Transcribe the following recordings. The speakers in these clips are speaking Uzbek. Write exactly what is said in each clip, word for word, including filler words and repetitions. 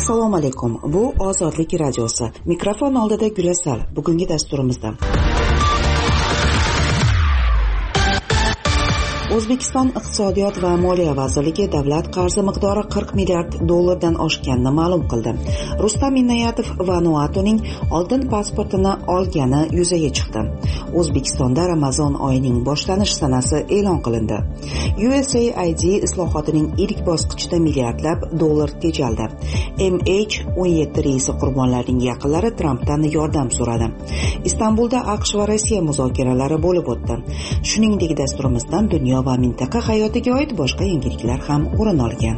Assalomu alaykum. Bu Ozodlik radiosi. Mikrofon oldida Gulasal. Bugungi dasturimizda O'zbekiston Iqtisodiyot va Moliya vazirligi davlat qarzi miqdori qirq milliard dollardan oshganini ma'lum qildi. Rustam Inoyatov Vanuatuning oltin pasportini olgani yuzaga chiqdi. O'zbekistonda Ramazon oyining boshlanish sanasi e'lon qilindi. U S A I D islohotining ilk bosqichida milliardlab dollar tejaldi. M H o'n yetti reisi qurbonlarining yaqinlari Trampdan yordam so'radi. Istanbulda AQSh va Rossiya muzokaralari bo'lib o'tdi. Shuningdek, dasturimizdan dunyo va mintaqa hayotiga oid boshqa yangiliklar ham o'rin olgan.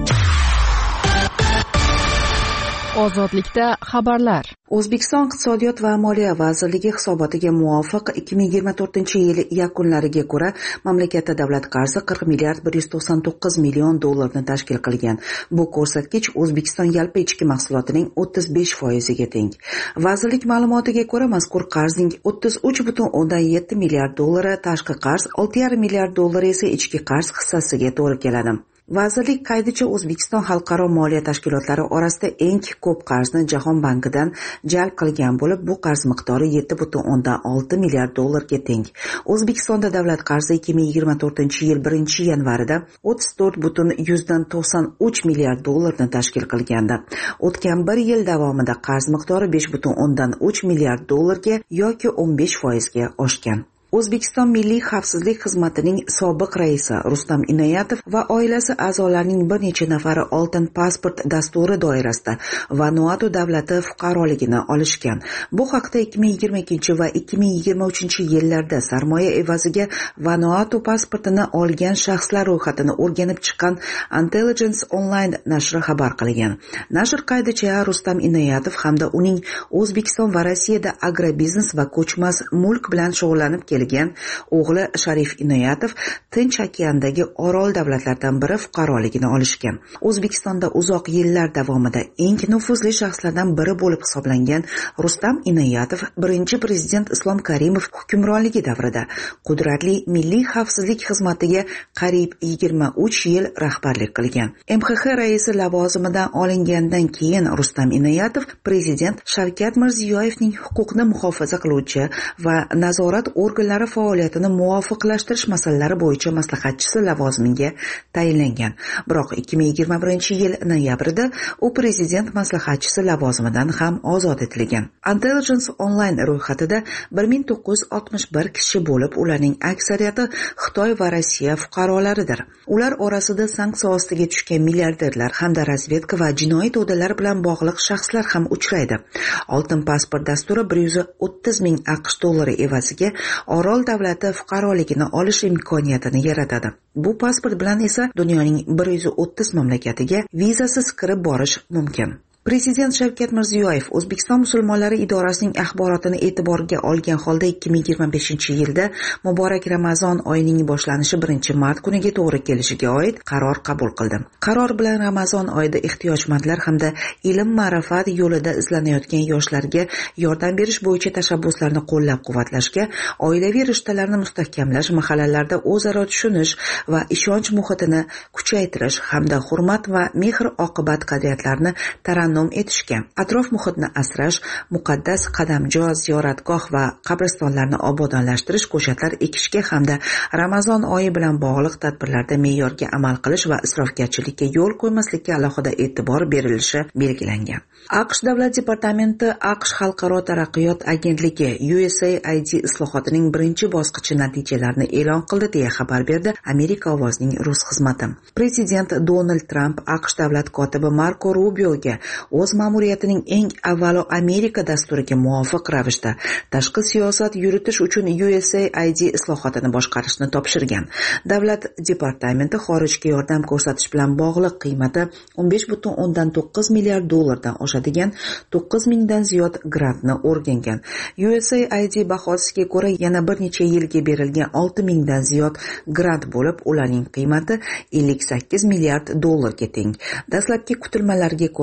Ozodlikda xabarlar. O'zbekiston Iqtisodiyot va Moliya vazirligi hisobotiga muvofiq ikki ming yigirma to'rtinchi yil yakunlariga ko'ra mamlakatda davlat qarzi qirq milliard bir yuz to'qson to'qqiz million dollarni tashkil qilgan. Bu ko'rsatkich O'zbekiston yalpi ichki mahsulotining o'ttiz besh foiziga teng. Vazirlik ma'lumotiga ko'ra, mazkur qarzning o'ttiz uch butun o'ndan yetti milliard dollari tashqi qarz, olti yarim milliard dollar esa ichki qarz hissasiga to'g'ri keladi. Vazirlik qaydicha O'zbekiston xalqaro moliya tashkilotlari orasida eng ko'p qarzni Jahon bankidan jalb qilgan bo'lib, bu qarz miqdori yetti butun o'ndan olti milliard dollarga teng. O'zbekistonda davlat qarzi ikki ming yigirma to'rtinchi yil birinchi yanvarida o'ttiz to'rt butun yuzdan to'qson uch milliard dollarni tashkil qilgandi. O'tgan bir yil davomida qarz miqdori besh butun o'ndan uch milliard dollarga yoki o'n besh foizga oshgan. O'zbekiston Milliy xavfsizlik xizmatining sobiq raisi Rustam Inoyatov va oilasi a'zolarining bir necha nafari oltin pasport dasturi doirasida Vanuatu davlati fuqaroligini olishgan. Bu haqda ikki ming yigirma ikkinchi va ikki ming yigirma uchinchi yillarda sarmoya evaziga Vanuatu pasportini olgan shaxslar ro'yxatini o'rganib chiqqan Intelligence Online nashri xabar qilgan. Nashr qaydicha Rustam Inoyatov hamda uning O'zbekiston va Rossiyada agrobiznes va ko'chmas mulk bilan shug'ullanib o'g'li Sharif Inoyatov Tinch okeandagi orol davlatlaridan biri fuqaroligini olishgan. O'zbekistonda uzoq yillar davomida eng nufuzli shaxslardan biri bo'lib hisoblangan Rustam Inoyatov birinchi prezident Islom Karimov hukmronligi davrida qudratli Milliy xavfsizlik xizmatiga qariyb yigirma uch yil rahbarlik qilgan. M X X raisi lavozimidan olingandan keyin Rustam Inoyatov prezident Shavkat Mirziyoyevning huquqni muhofaza qiluvchi va nazorat organlari faoliyatini muvofiqlashtirish masalalari bo'yicha maslahatchisi lavozimiga tayinlangan. Biroq ikki ming yigirma birinchi yil noyabrida u prezident maslahatchisi lavozimidan ham ozod etilgan. Intelligence Online ro'yxatida bir ming to'qqiz yuz oltmish bir kishi bo'lib, ularning aksariyati Xitoy va Rossiya fuqarolaridir. Ular orasida sanksiya ostiga tushgan milliarderlar hamda razvedka va jinoiy to'dalar bilan bog'liq shaxslar ham uchraydi. Oltin pasport dasturi bir yuz o'ttiz ming AQSh dollari evaziga orol davlati fuqaroligini olish imkoniyatini yaratadi. Bu pasport bilan esa dunyoning bir yuz o'ttiz mamlakatiga vizasiz kirib borish mumkin. Prezident Shavkat Mirziyoyev O'zbekiston musulmonlari idorasining axborotini e'tiborga olgan holda ikki ming yigirma beshinchi yilda muborak Ramazon oyining boshlanishi birinchi mart kuniga to'g'ri kelishiga oid qaror qabul qildi. Qaror bilan Ramazon oyida ehtiyojmandlar hamda ilm ma'rifat yo'lida izlanayotgan yoshlarga yordam berish bo'yicha tashabbuslarni qo'llab-quvvatlashga, oilaviy rishtalarni mustahkamlash, mahallalarda o'zaro tushunish va ishonch muhitini kuchaytirish hamda hurmat va mehr-oqibat qadriyatlarini tarannum etishga, atrof muhitni asrash, muqaddas qadamjo, ziyoratgoh va qabristonlarni obodonlashtirish, ko'chatlar ekishga hamda Ramazon oyi bilan bog'liq tadbirlarda me'yorga amal qilish va isrofgarchilikka yo'l qo'ymaslikka alohida e'tibor berilishi belgilangan. AQSh Davlat departamenti AQSh Xalqaro taraqqiyot agentligi U S A I D islohotining birinchi bosqichi natijalarini e'lon qildi deya xabar berdi Amerika ovozining rus xizmati. Prezident Donald Tramp AQSh davlat kotibi Marko Rubioga o'z ma'muriyatining eng avvalo Amerika dasturiga muvofiq ravishda tashqi siyosat yuritish uchun U S A I D islohotini boshqarishni topshirgan. Davlat departamenti xorijga yordam ko'rsatish bilan bog'liq qiymati o'n besh butun o'ndan to'qqiz milliard dollardan oshadigan to'qqiz mingdan ziyod grantni o'rgangan. U S A I D bahosiga ko'ra yana bir necha yilga berilgan olti mingdan ziyod grant bo'lib, ularning qiymati ellik sakkiz milliard dollarga teng. Dastlabki kutilmalarga ko'ra tekshiruv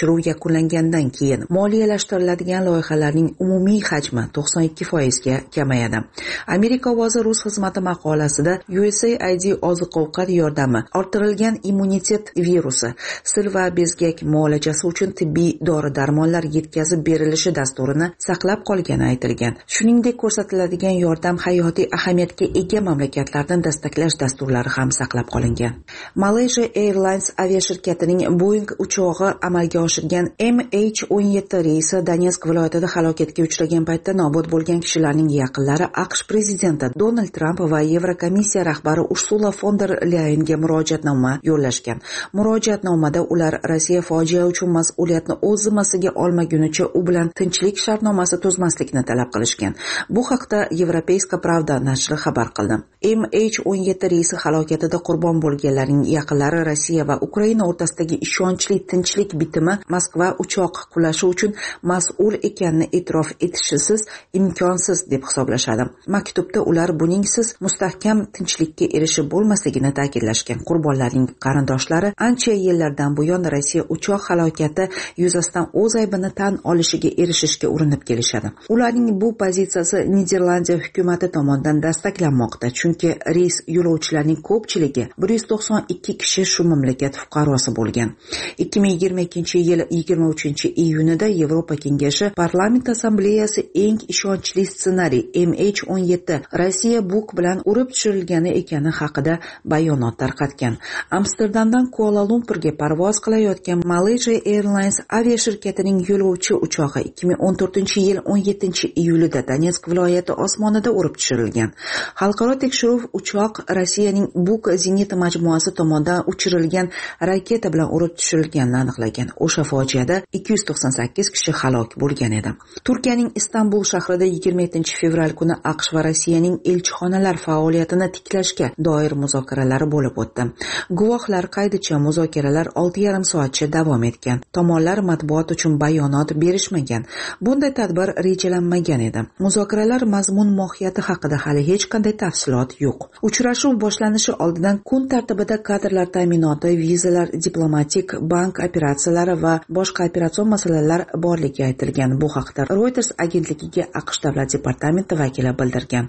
tekshiruv yakunlangandan keyin moliyalashtiriladigan loyihalarning umumiy hajmi to'qson ikki foizga kamayadi. Amerika ovozi rus xizmati maqolasida U S A I D oziq-ovqat yordami, orttirilgan immunitet virusi, sil va bezgak muolajasi uchun tibbiy dori-darmonlar yetkazib berilishi dasturini saqlab qolgani aytilgan. Shuningdek, ko'rsatiladigan yordam hayotiy ahamiyatga ega mamlakatlardan dastaklash dasturlari ham saqlab qolingan. Malaysia Airlines aviashirkatining Boeing uchog'i amalga oshirgan M H o'n yetti reysi Donetsk viloyatida halokatga uchragan paytda nobud bo'lgan kishilarning yaqinlari AQSh prezidenti Donald Tramp va Yevrokomissiya rahbari Ursula von der Leyenga murojaatnoma yo'llashgan. Murojaatnomada ular Rossiya fojia uchun mas'uliyatni o'z zimmasiga olmagunicha u bilan tinchlik shartnomasi tuzmaslikni talab qilishgan. Bu haqda Европейская Pravda nashri xabar qildi. M H o'n yetti reysi halokatida qurbon bo'lganlarning yaqinlari Rossiya va Ukraina o'rtasidagi ishonchli tinchlik bitimi Moskva uchoq qulashi uchun mas'ul ekanini e'tirof etishisiz imkonsiz deb hisoblashadi. Maktubda ular buningsiz mustahkam tinchlikka erishib bo'lmasligini ta'kidlashgan. Qurbonlarning qarindoshlari ancha yillardan buyon Rossiya uchoq halokati yuzasidan o'z aybini tan olishiga erishishga urinib kelishadi. Ularning bu pozitsiyasi Niderlandiya hukumati tomonidan dastaklanmoqda, chunki reys yo'lovchilarining ko'pchiligi bir yuz to'qson ikki kishi shu mamlakat fuqarosi bo'lgan. ikki ming yigirma ikkinchi yil yigirma uchinchi iyunida Yevropa Kengashi Parlament Assambleyasi eng ishonchli ssenariy M H o'n yetti Rossiya buk bilan urib tushirilgani ekani haqida bayonot tarqatgan. Amsterdamdan Kuala-Lumpurga parvoz qilayotgan Malaysia Airlines aviashirkatining yo'lovchi uchog'i ikki ming o'n to'rtinchi yil o'n yettinchi iyulida Donetsk viloyati osmonida urib tushirilgan. Xalqaro tekshiruv uchoq Rossiyaning Buk zenit majmuasi tomonidan uchirilgan raketa bilan urib tushirilganini aniqlagan. O'sha fojiada ikki yuz to'qson sakkiz kishi halok bo'lgan edi. Turkiyaning Istanbul shahrida yigirma yettinchi fevral kuni AQSh va Rossiyaning elchixonalar faoliyatini tiklashga doir muzokaralar bo'lib o'tdi. Guvohlar qaydicha muzokaralar olti yarim soatcha davom etgan. Tomonlar matbuot uchun bayonot berishmagan. Bunday tadbir rejalanmagan edi. Muzokaralar mazmun mohiyati haqida hali hech qanday tafsilot yo'q. Uchrashuv boshlanishi oldidan kun tartibida kadrlar ta'minoti, vizalar, diplomatik, bank operatsiyalari va boshqa operatsion masalalar borligi aytilgan. Bu haqda Reuters agentligiga AQSh davlat departamenti vakili bildirgan.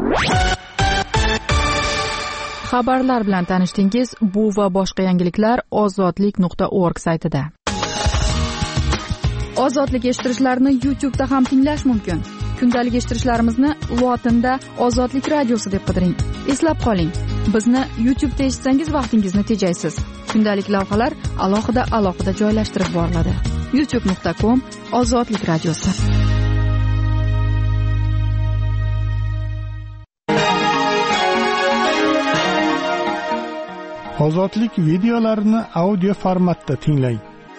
Xabarlar bilan tanishdingiz. Bu va boshqa yangiliklar ozodlik nuqta org saytida. Ozodlik eshittirishlarni YouTube da ham tinglash mumkin. Kundalik eshittirishlarimizni lotinda Ozodlik radiosi deb qidiring. Eslab qoling, bizni YouTube da eshitsangiz vaqtingizni tejaysiz. Kundalik lavhalar alohida alohida joylashtirib boriladi. youtube nuqta com Ozodlik radiosi. Ozodlik videolarini audio formatda tinglang.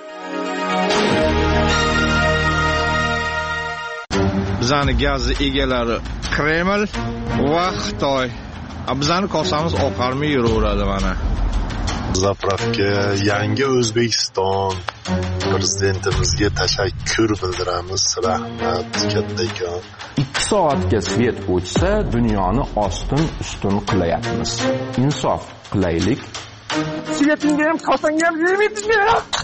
Bizani gaz egalari Kreml va Xitoy. Bizani kosamiz oqarmay yuraveradi mana. Zapravka yangi O'zbekiston prezidentimizga tashakkur bildiramiz. Rahmat kattakon. ikki soatga svet o'chsa, dunyoni ostin-ustun qilyapmiz. Insof qilaylik. Svetingga ham, kosangga ham yemaydi.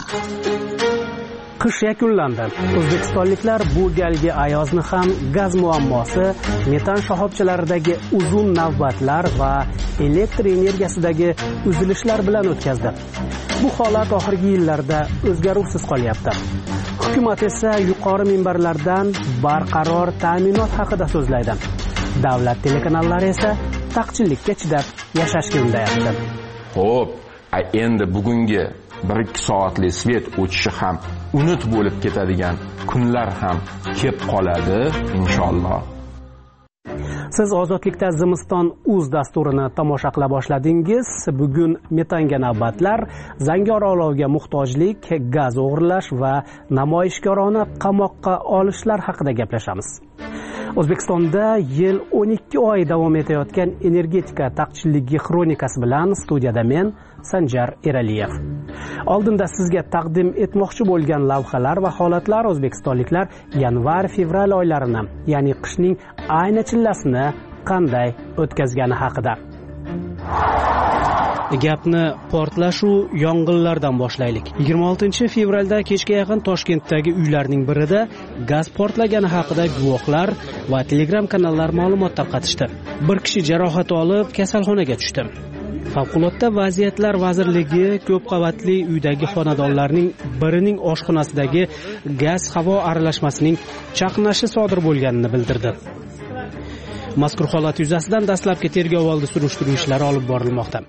Qish yakunlandi. O'zbekistonliklar bu galgi ayozni ham gaz muammosi, metan shoxobchalaridagi uzun navbatlar va elektr energiyasidagi uzilishlar bilan o'tkazdi. Bu holat oxirgi yillarda o'zgaruvsiz qolyapti. Hukumat esa yuqori minbarlardan barqaror ta'minot haqida so'zlaydi. Davlat telekanallari esa taqchillikka chidab yashashga undayapti. Xo'p, endi bugungi bir ikki soatli svet o'chishi ham unut bo'lib ketadigan kunlar ham kelib qoladi inshaalloh. Siz Ozodlikda Zimiston uz dasturini tomosha qila boshladingiz. Bugun metanga navbatlar, zangor olovga muhtojlik, gaz o'g'irlash va namoyishkorona qamoqqa olishlar haqida gaplashamiz. O'zbekistonda yil o'n ikki oy davom etayotgan energetika taqchilligi xronikasi bilan studiyada men Sanjar Eraliyev. Oldinda sizga taqdim etmoqchi bo'lgan lavhalar va holatlar o'zbekistonliklar yanvar-fevral oylarini, ya'ni qishning ayni chillasini qanday o'tkazgani haqida. Gapni portlash va yong'inlardan boshlaylik. yigirma oltinchi fevralda kechga yaqin Toshkentdagi uylarning birida gaz portlagani haqida guvohlar va Telegram kanallar ma'lumot tarqatishdi. Bir kishi jarohat olib, kasalxonaga tushdi. Favqulodda vaziyatlar vazirligi ko'p qavatli uydagi xonadonlarning birining oshxonasidagi gaz-havo aralashmasining chaqnashi sodir bo'lganini bildirdi. Mazkur holat yuzasidan dastlabki tergov oldi surishtiruv ishlari olib borilmoqda.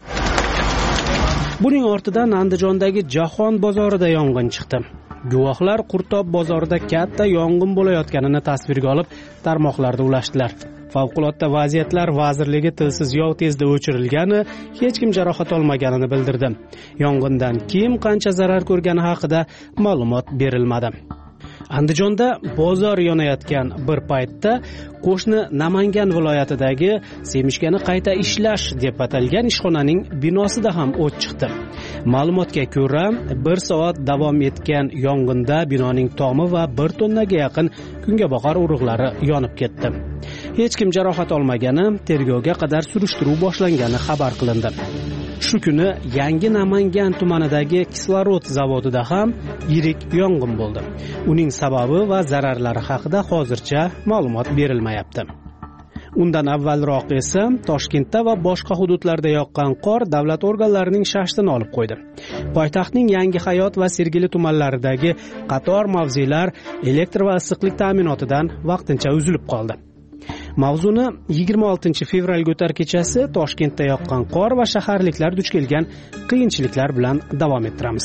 Buning ortidan Andijondagi Jahon bozorida yong'in chiqdi. Guvohlar Qurtob bozorida katta yong'in bo'layotganini tasvirga olib, tarmoqlarda ulashdilar. Favqulodda vaziyatlar vazirligi tilsiz yov tezda o'chirilgani, hech kim jarohat olmaganini bildirdi. Yong'indan kim qancha zarar ko'rgani haqida ma'lumot berilmadi. Andijonda bozor yonayotgan bir paytda qo'shni Namangan viloyatidagi Semishkani qayta ishlash deb atalgan ishxonaning binosida ham o't chiqdi. Ma'lumotga ko'ra, bir soat davom etgan yong'inda binoning tomi va bir tonnaga yaqin kungaboqar urug'lari yonib ketdi. Hech kim jarohat olmagani, tergovga qadar surishtiruv boshlangani xabar qilindi. Shu kuni Yangi Namangan tumanidagi kislorod zavodida ham yirik yong'in bo'ldi. Uning sababi va zararlari haqida hozircha ma'lumot berilmayapti. Undan avvalroq esa Toshkentda va boshqa hududlarda yoqqan qor davlat organlarining shashtini olib qo'ydi. Poytaxtning Yangi Hayot va Sergeli tumanlaridagi qator mavzelar elektr va issiqlik ta'minotidan vaqtincha uzilib qoldi. Mavzuni yigirma oltinchi fevralga o'tar kechasi Toshkentda yoqqan qor va shaharliklar duch kelgan qiyinchiliklar bilan davom ettiramiz.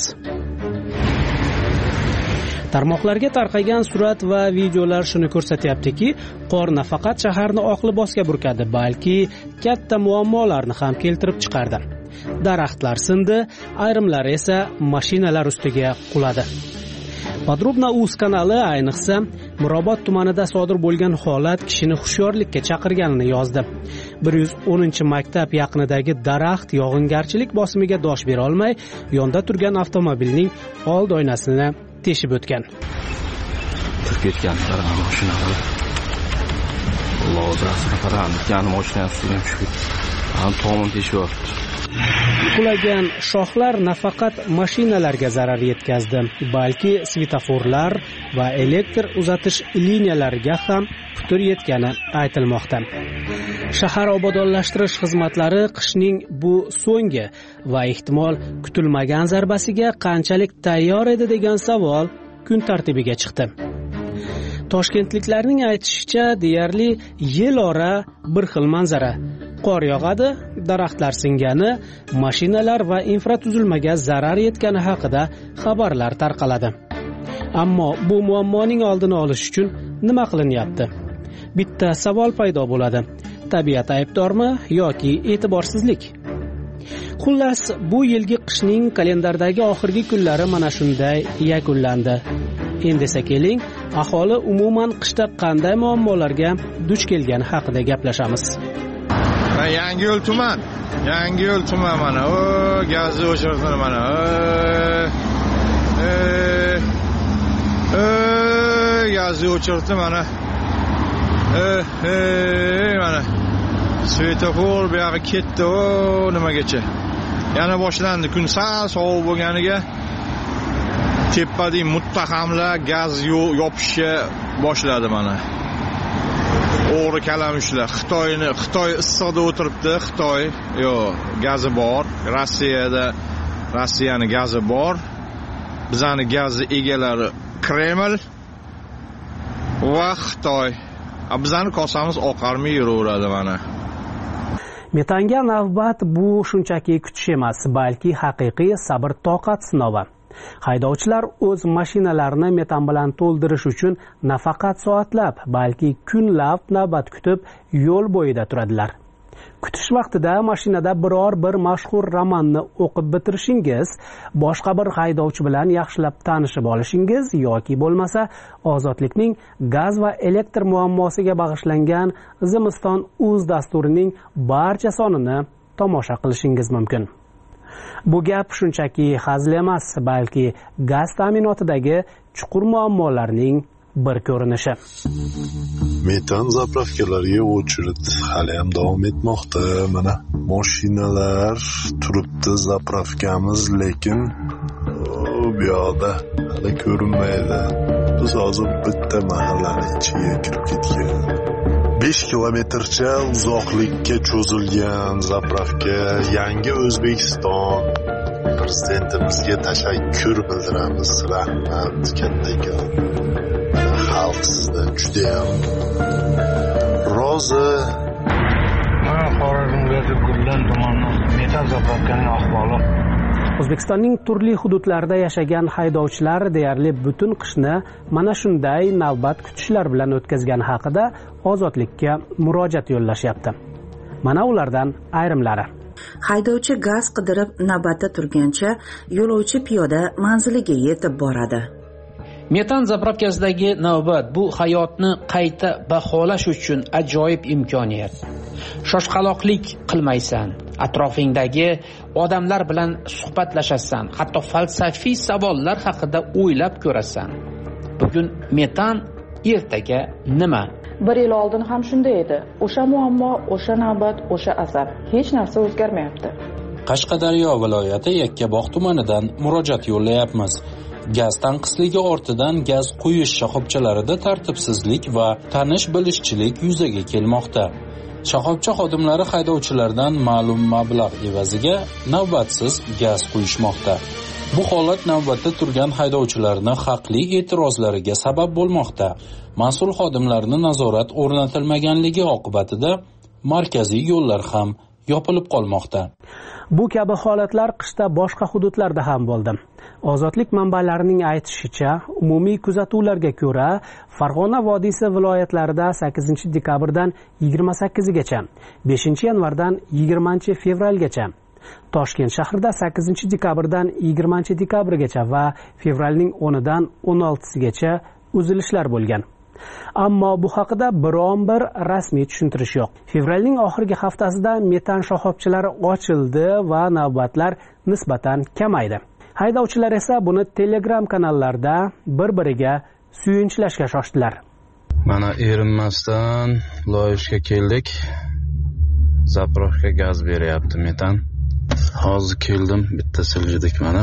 Tarmoqlarga tarqagan surat va videolar shuni ko'rsatyaptiki, qor nafaqat shaharni oq libosga burkadi, balki katta muammolarni ham keltirib chiqardi. Daraxtlar sindi, ayrimlari esa mashinalar ustiga quladi. Podrobna uz kanali ayniqsa Mirobod tumanida sodir bo'lgan holat kishini hushyorlikka chaqirganini yozdi. bir yuz o'ninchi maktab yaqinidagi daraxt yog'ingarchilik bosimiga dosh bera olmay, yonda turgan avtomobilning old oynasini teshib o'tgan. Turib ketgan mashinalar. Alloh razziga qarang, yana mashinasi ham shu. Ham tomon teshib Qulagan shoxlar nafaqat mashinalarga zarar yetkazdi, balki svetoforlar va elektr uzatish liniyalariga ham putur yetgani aytilmoqda. Shahar obodonlashtirish xizmatlari qishning bu so'nggi va ehtimol kutilmagan zarbasiga qanchalik tayyor edi degan savol kun tartibiga chiqdi. Toshkentliklarning aytishicha, deyarli yil ora bir xil manzara. Qor yog'adi, daraxtlar singani, mashinalar va infratuzilmaga zarar yetgani haqida xabarlar tarqaladi. Ammo bu muammoning oldini olish uchun nima qilinyapti? Bitta savol paydo bo'ladi. Tabiat aybdormi yoki e'tiborsizlik? Xullas, bu yilgi qishning kalendardagi oxirgi kunlari mana shunday yakunlandi. Endi esa keling, aholi umuman qishda qanday muammolarga duch kelgani haqida gaplashamiz. Yangiyo'l tuman, Yangiyo'l tuman mana, o gazni o'chirdi mana. Eh, eh, gazni o'chirdi mana. Eh, eh, mana. Svetofor bu yoqqa ketdi, o nimagacha. Yana boshlandi, kun sal sovuq bo'lganiga tepadagi muttahamlar gaz yopishga boshladi mana. O'g'ri kalamushlar Xitoyni Xitoy issiqda o'tiribdi. Xitoy, yo, gazi bor. Rossiyada Rossiyaning gazi bor. Bizani gazi egalari Kreml va Xitoy. Bizani kosamiz oqarmay yuraveradi mana. Metanga navbat bu shunchaki kutish emas, balki haqiqiy sabr-toqat sinovi. Haydovchilar o'z mashinalarini metan bilan to'ldirish uchun nafaqat soatlab, balki kunlab navbat kutib yo'l bo'yida turadilar. Kutish vaqtida mashinada biror bir mashhur romanni o'qib bitirishingiz, boshqa bir haydovchi bilan yaxshilab tanishib olishingiz yoki bo'lmasa Ozodlikning gaz va elektr muammosiga bag'ishlangan Zimiston uz dasturining barcha sonini tomosha qilishingiz mumkin. Bu gap shunchaki hazil emas, balki gaz ta'minotidagi chuqur muammolarning bir ko'rinishi. metan zapravkalarga o'chirt hali ham davom etmoqda. Mana mashinalar turibdi zapravkamiz, lekin bu yoqda hali ko'rinmaydi. Biz hozir bitta mahallaning ichiga kirib ketgan. besh kilometrcha uzoqlikka cho'zilgan zapravka. Yangi O'zbekiston. Prezidentimizga tashakkur bildiramiz. Rahmat kattakon. Xalq sizdan juda ham rozi. Men Xorazmdagi Gullan tumani metan zapravkaning ahvoli. O'zbekistonning turli hududlarida yashagan haydovchilar deyarli butun qishni mana shunday navbat kutishlar bilan o'tkazgani haqida Ozodlikka murojaat yo'llashyapti. Mana ulardan ayrimlari. Haydovchi gaz qidirib navbatda turgancha, yo'lovchi piyoda manziliga yetib boradi. Metan zapravkasidagi navbat bu hayotni qayta baholash uchun ajoyib imkoniyat. Shoshqaloqlik qilmaysan, atrofingdagi odamlar bilan suhbatlashasan, hatto falsafiy savollar haqida o'ylab ko'rasan. Bugun metan, ertaga nima? Bir yil oldin ham shunday edi. O'sha muammo, o'sha navbat, o'sha asab. Hech narsa o'zgarmayapti. Qashqadaryo viloyati Yakkabog' tumanidan murojaat yo'llayapmiz. Gaz tanqisligi ortidan gaz quyish shoxobchalarida tartibsizlik va tanish-bilishchilik yuzaga kelmoqda. Shoxobcha xodimlari haydovchilardan ma'lum mablag' evaziga navbatsiz gaz quyishmoqda. Bu holat navbatda turgan haydovchilarning haqli e'tirozlariga sabab bo'lmoqda. Mas'ul xodimlarning nazorat o'rnatilmaganligi oqibatida markaziy yo'llar ham yopilib qolmoqda. Bu kabi holatlar qishda boshqa hududlarda ham bo'ldi. Ozodlik manbalarining aytishicha, umumiy kuzatuvlarga ko'ra, Farg'ona vodiysi viloyatlarida sakkizinchi dekabrdan yigirma sakkizigacha, beshinchi yanvardan yigirmanchi fevralgacha, Toshkent shahrida sakkizinchi dekabrdan yigirmanchi dekabrgacha va fevralning o'nidan o'n oltisigacha uzilishlar bo'lgan. Ammo bu haqida biron bir rasmiy tushuntirish yo'q. Fevralning oxirgi haftasida metan shoxobchalari ochildi va navbatlar nisbatan kamaydi. Haydovchilar esa buni Telegram kanallarda bir-biriga suyunchlashga shoshdilar. Mana erinmasdan loyishga keldik. Zapravka gaz beryapti metan. Hozir keldim, bitta siljidik mana.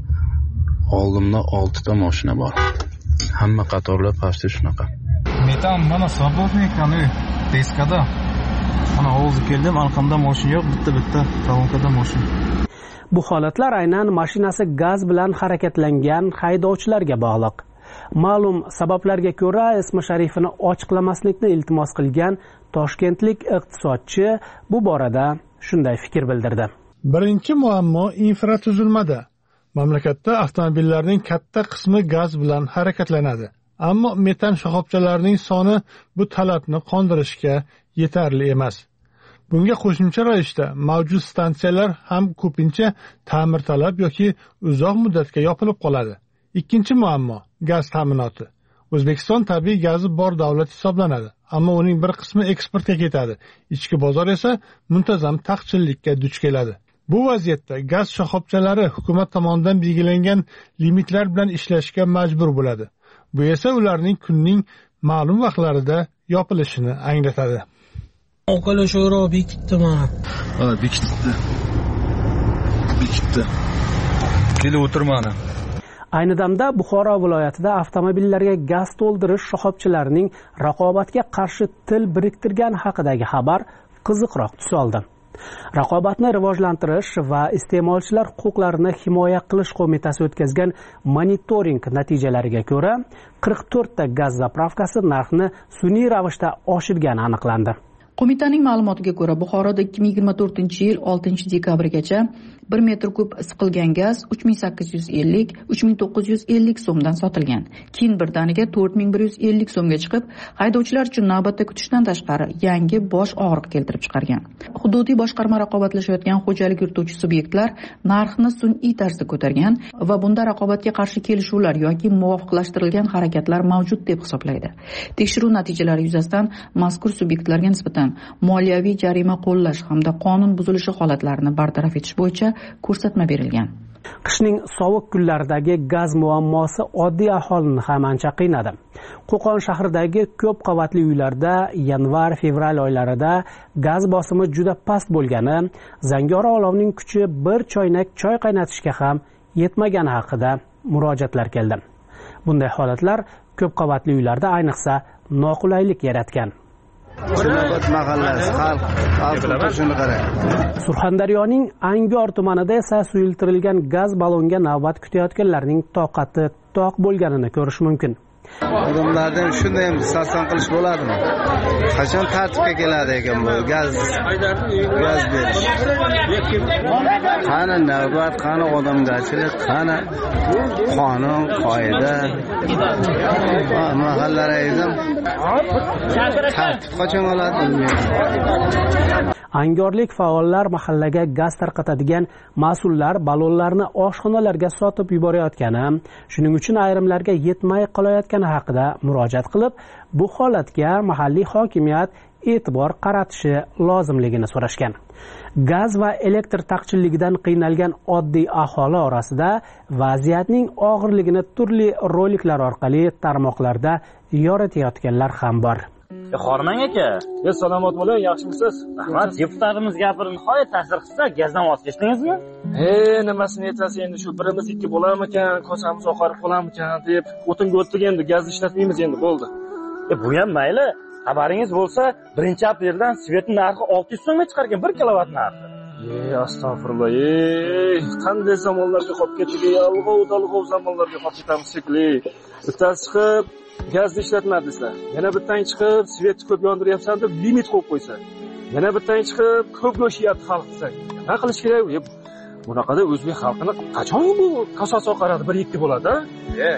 Oldimda oltita mashina bor. Hamma qatorlar pastda shunaqa. Metan mana sabotnikani teskada. Mana hozir keldim, arqamda mashina yo'q, bitta-bitta talonkadan mashina. Bu holatlar aynan mashinasi gaz bilan harakatlangan haydovchilarga bog'liq. Ma'lum sabablarga ko'ra ismi sharifini ochiqlamaslikni iltimos qilgan toshkentlik iqtisodchi bu borada shunday fikr bildirdi. Birinchi muammo infratuzilmada. Mamlakatda avtomobillarning katta qismi gaz bilan harakatlanadi. Ammo metan shoxobchalarining soni bu talabni qondirishga yetarli emas. Bunga qo'shimcha ravishda mavjud stansiyalar ham ko'pincha ta'mirtalab yoki uzoq muddatga yopilib qoladi. Ikkinchi muammo gaz ta'minoti. O'zbekiston tabiiy gazi bor davlat hisoblanadi, ammo uning bir qismi eksportga ketadi. Ichki bozor esa muntazam taqchillikka duch keladi. Bu vaziyatda gaz shoxobchalari hukumat tomonidan belgilangan limitlar bilan ishlashga majbur bo'ladi. Bu esa ularning kunning ma'lum vaqtlarida yopilishini anglatadi. Oqala sho'ro bekitdi mana. Ha, bekitdi. Bekitdi. Kelib o'tirmani. Ayni damda Buxoro viloyatida avtomobillarga gaz to'ldirish shoxobchalarining raqobatga qarshi til biriktirgani haqidagi xabar qiziqroq tus oldi. Raqobatni rivojlantirish va iste'molchilar huquqlarini himoya qilish qo'mitasi o'tkazgan monitoring natijalariga ko'ra, qirq to'rtta gaz zapravkasi narxni sun'iy ravishda oshirgani aniqlandi. Qo'mitaning ma'lumotiga ko'ra, Buxoroda ikki ming yigirma to'rtinchi yil oltinchi dekabrgacha bir metr kub siqilgan gaz uch ming sakkiz yuz ellik - uch ming to'qqiz yuz ellik so'mdan sotilgan. Keyin birdaniga to'rt ming bir yuz ellik so'mga chiqib, haydovchilar uchun navbatda kutishdan tashqari yangi bosh og'riq keltirib chiqargan. Hududiy boshqarma raqobatlashayotgan xo'jalik yurituvchi subyektlar narxni sun'iy tarzda ko'targan va bunda raqobatga qarshi kelishuvlar yoki muvofiqlashtirilgan harakatlar mavjud deb hisoblaydi. Tekshiruv natijalari yuzasidan mazkur subyektlarga nisbatan moliyaviy jarima qo'llash hamda qonun buzilishi holatlarini bartaraf etish bo'yicha ko'rsatma berilgan. Qishning sovuq kunlaridagi gaz muammosi oddiy aholini ham ancha qiynadi. Qo'qon shahridagi ko'p qavatli uylarda yanvar-fevral oylarida gaz bosimi juda past bo'lgani, zangori olovning kuchi bir choynak choy qaynatishga ham yetmagani haqida murojaatlar keldi. Bunday holatlar ko'p qavatli uylarda ayniqsa noqulaylik yaratgan. Surxondaryoning Angor tumanida esa suyultirilgan gaz ballonga navbat kutayotganlarning toqati toq bo'lganini ko'rish mumkin. Odamlardan shunday ham sarson qilish bo'ladimi? Qachon tartibga keladi ekan bu gaz gaz berish? Qani navbat, qani odamgarchilik, qani qonun, qoida. Mahalla raisam tartib qachon oladi bilmayman. Angorlik faollar mahallaga gaz tarqatadigan mas'ullar ballonlarni oshxonalarga sotib yuborayotgani, shuning uchun ayrimlarga yetmay qolayotgani haqida murojaat qilib, bu holatga mahalliy hokimiyat e'tibor qaratishi lozimligini so'rashgan. Gaz va elektr taqchilligidan qiynalgan oddiy aholi orasida vaziyatning og'irligini turli roliklar orqali tarmoqlarda yoritayotganlar ham bor. Xormang aka, siz salomat bo'ling, yaxshimisiz? Rahmat, deputatimiz gapirib nihoyat ta'sir qilsa, gazdan voz kechdingizmi? E, nimasini aytasiz endi, shu birimiz ikki bo'larmikan, kosamiz oqarib qolarmikan deb o'tinga o'tdik, endi gazni ishlatmaymiz endi, bo'ldi. E, bu ham mayli. Xabaringiz bo'lsa, birinchi apreldan svetning narxi olti yuz so'mga chiqargan bir kilovat narxi. Ey, astag'firullah. Ey, qanday zamonlarga qolib ketdik, yalg'ov-dalg'ov zamonlarga qolib ketamiz shekilli. Bittasi chiqib gazni ishlatmadingizlar. Yana bittang chiqib svetni ko'p yondiryapsan deb limit qo'yib qo'ysa. Yana bittang chiqib ko'p go'sht yeyapti xalq desa. Nima qilish kerak? Bunaqada o'zbek xalqini qachon bu kosasi oqaradi, bir ikki bo'ladi-a? E,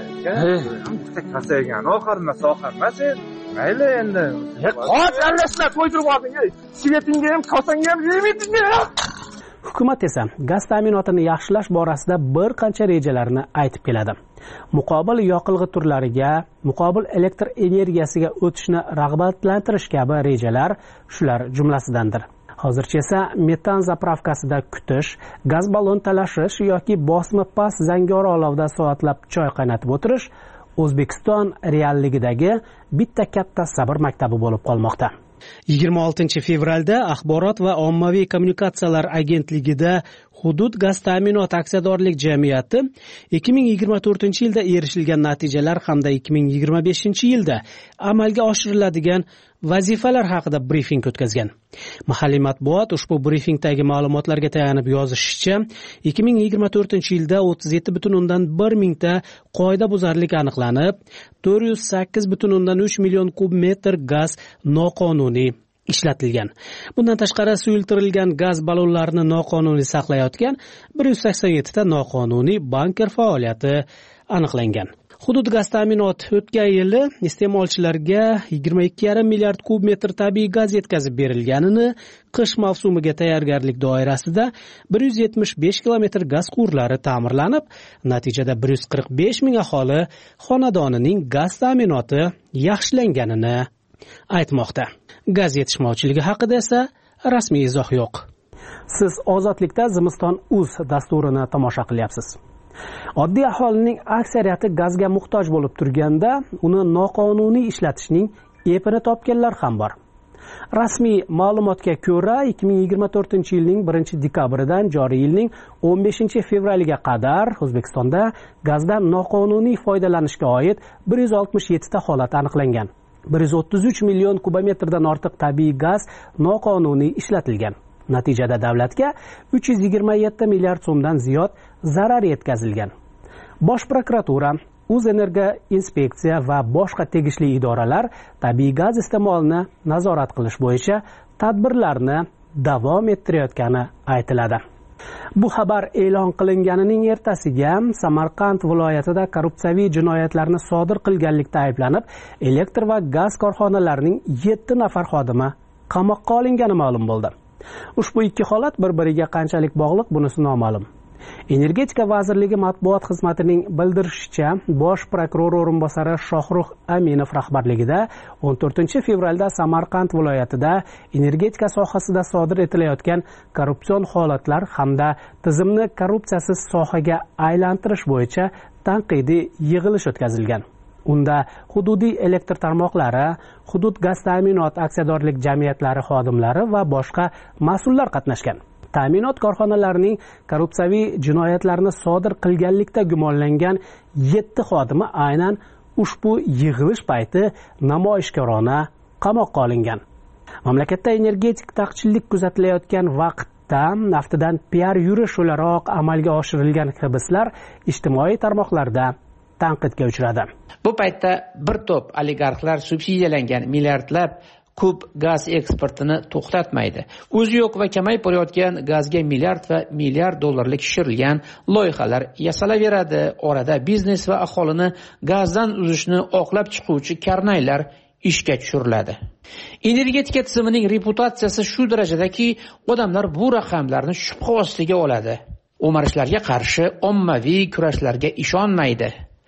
bitta kasagan oqarmasa oqarmasa, mayli endi. Qoch allashlar to'ydirib olding, ey. Svetingga ham, kosangga ham, limitingga ham. Hukumat esa gaz ta'minotini yaxshilash borasida bir qancha rejalarni aytib keladi. Muqobil yoqilg'i turlariga, muqobil elektr energiyasiga o'tishni rag'batlantirish kabi rejalar shular jumlasidandir. Hozircha esa metan zapravkasida kutish, gaz ballon talashish yoki bosimi past zangori olovda soatlab choy qaynatib o'tirish O'zbekiston realligidagi bitta katta sabr maktabi bo'lib qolmoqda. yigirma oltinchi fevralda Axborot va ommaviy kommunikatsiyalar agentligida Hudud gaz ta'minot aksiyadorlik jamiyati ikki ming yigirma to'rtinchi yilda erishilgan natijalar hamda ikki ming yigirma beshinchi yilda amalga oshiriladigan vazifalar haqida brifing o'tkazgan. Mahalliy matbuot ushbu brifingdagi ma'lumotlarga tayanib yozishicha, ikki ming yigirma to'rtinchi yilda o'ttiz yetti butun o'ndan bir mingta qoidabuzarlik aniqlanib, to'rt yuz sakkiz butun o'ndan uch million kub metr gaz noqonuniy ishlatilgan. Bundan tashqari suyultirilgan gaz ballonlarini noqonuniy saqlayotgan bir yuz sakson yetti ta noqonuniy banker faoliyati aniqlangan. Hudud gaz ta'minoti o'tgan yili iste'molchilarga yigirma ikki yarim milliard kub metr tabiiy gaz yetkazib berilganini, qish mavsumiga tayyorgarlik doirasida bir yuz yetmish besh kilometr gaz quvurlari ta'mirlanib, natijada bir yuz qirq besh ming aholi xonadonining gaz ta'minoti yaxshilanganini aytmoqda. Gaz yetishmovchiligi haqida esa rasmiy izoh yo'q. Siz Ozodlikda Zimiston uz dasturini tomosha qilyapsiz. Oddiy aholining aksariyati gazga muhtoj bo'lib turganda, uni noqonuniy ishlatishning epini topganlar ham bor. Rasmiy ma'lumotga ko'ra, ikki ming yigirma to'rtinchi yilning birinchi dekabridan joriy yilning o'n beshinchi fevraliga qadar O'zbekistonda gazdan noqonuniy foydalanishga oid bir yuz oltmish yetti ta holat aniqlangan. bir yuz o'ttiz uch million kubometrdan ortiq tabiiy gaz noqonuniy ishlatilgan. Natijada davlatga uch yuz yigirma yetti milliard so'mdan ziyod zarar yetkazilgan. Bosh prokuratura, O'zenergo inspeksiya va boshqa tegishli idoralar tabiiy gaz iste'molini nazorat qilish bo'yicha tadbirlarni davom ettirayotgani aytiladi. Bu xabar e'lon qilinganining ertasiga Samarqand viloyatida korrupsiyaviy jinoyatlarni sodir qilganlikda ayblanib, elektr va gaz korxonalarining yetti nafar xodimi qamoqqa olingani ma'lum bo'ldi. Ushbu ikki holat bir-biriga qanchalik bog'liq bunisi noma'lum. Energetika vazirligi matbuot xizmatining bildirishicha, bosh prokuror o'rinbosari Shohruh Aminov rahbarligida o'n to'rtinchi fevralda Samarqand viloyatida energetika sohasida sodir etilayotgan korrupsion holatlar hamda tizimni korrupsiyasiz sohaga aylantirish bo'yicha tanqidiy yig'ilish o'tkazilgan. Unda hududiy elektr tarmoqlari, hudud gaz ta'minot aksiyadorlik jamiyatlari xodimlari va boshqa mas'ullar qatnashgan. Ta'minot korxonalarining korrupsiyaviy jinoyatlarni sodir qilganlikda gumonlangan yetti xodimi aynan ushbu yig'ilish payti namoyishkorona qamoqqa olingan. Mamlakatda energetik taqchillik kuzatilayotgan vaqtda naftidan piar yurish o'laroq amalga oshirilgan hibslar ijtimoiy tarmoqlarda tanqidga uchradi. Bu paytda bir to'p oligarxlar subsidiyalangan milliardlab kub gaz eksportini to'xtatmaydi. O'zi yo'q va kamayib borayotgan gazga milliard va milliard dollarlik shishirilgan loyihalar yasalaveradi. Orada biznes va aholini gazdan uzishni oqlab chiquvchi karnaylar ishga tushiriladi. Energetika tizimining reputatsiyasi shu darajadaki, odamlar bu raqamlarni shubha ostiga oladi. O'marishlarga qarshi ommaviy kurashlarga ishonmaydi.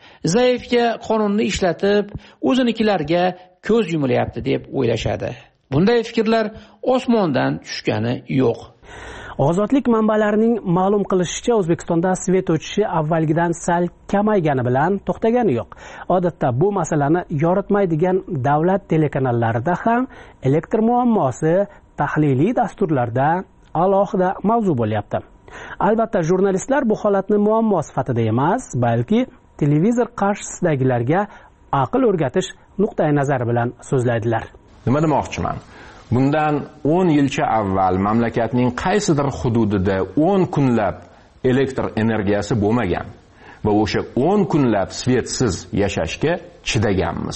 Zaifga qonunni ishlatib, o'zinikilarga ko'z yumilyapti deb o'ylashadi. Bunday fikrlar osmondan tushgani yo'q. Ozodlik manbalarining ma'lum qilishicha, O'zbekistonda svet o'chishi avvalgidan sal kamaygani bilan to'xtagani yo'q. Odatda bu masalani yoritmaydigan davlat telekanallarida ham elektr muammosi tahliliy dasturlarda alohida mavzu bo'lyapti. Albatta, jurnalistlar bu holatni muammo sifatida emas, balki televizor qarshisidagilarga aql o'rgatish nuqtai nazari bilan so'zlaydilar. Nima demoqchiman? Bundan o'n yilcha avval mamlakatning qaysidir hududida o'n kunlab elektr energiyasi bo'lmagan va o'sha o'n kunlab svetsiz yashashga chidaganmiz.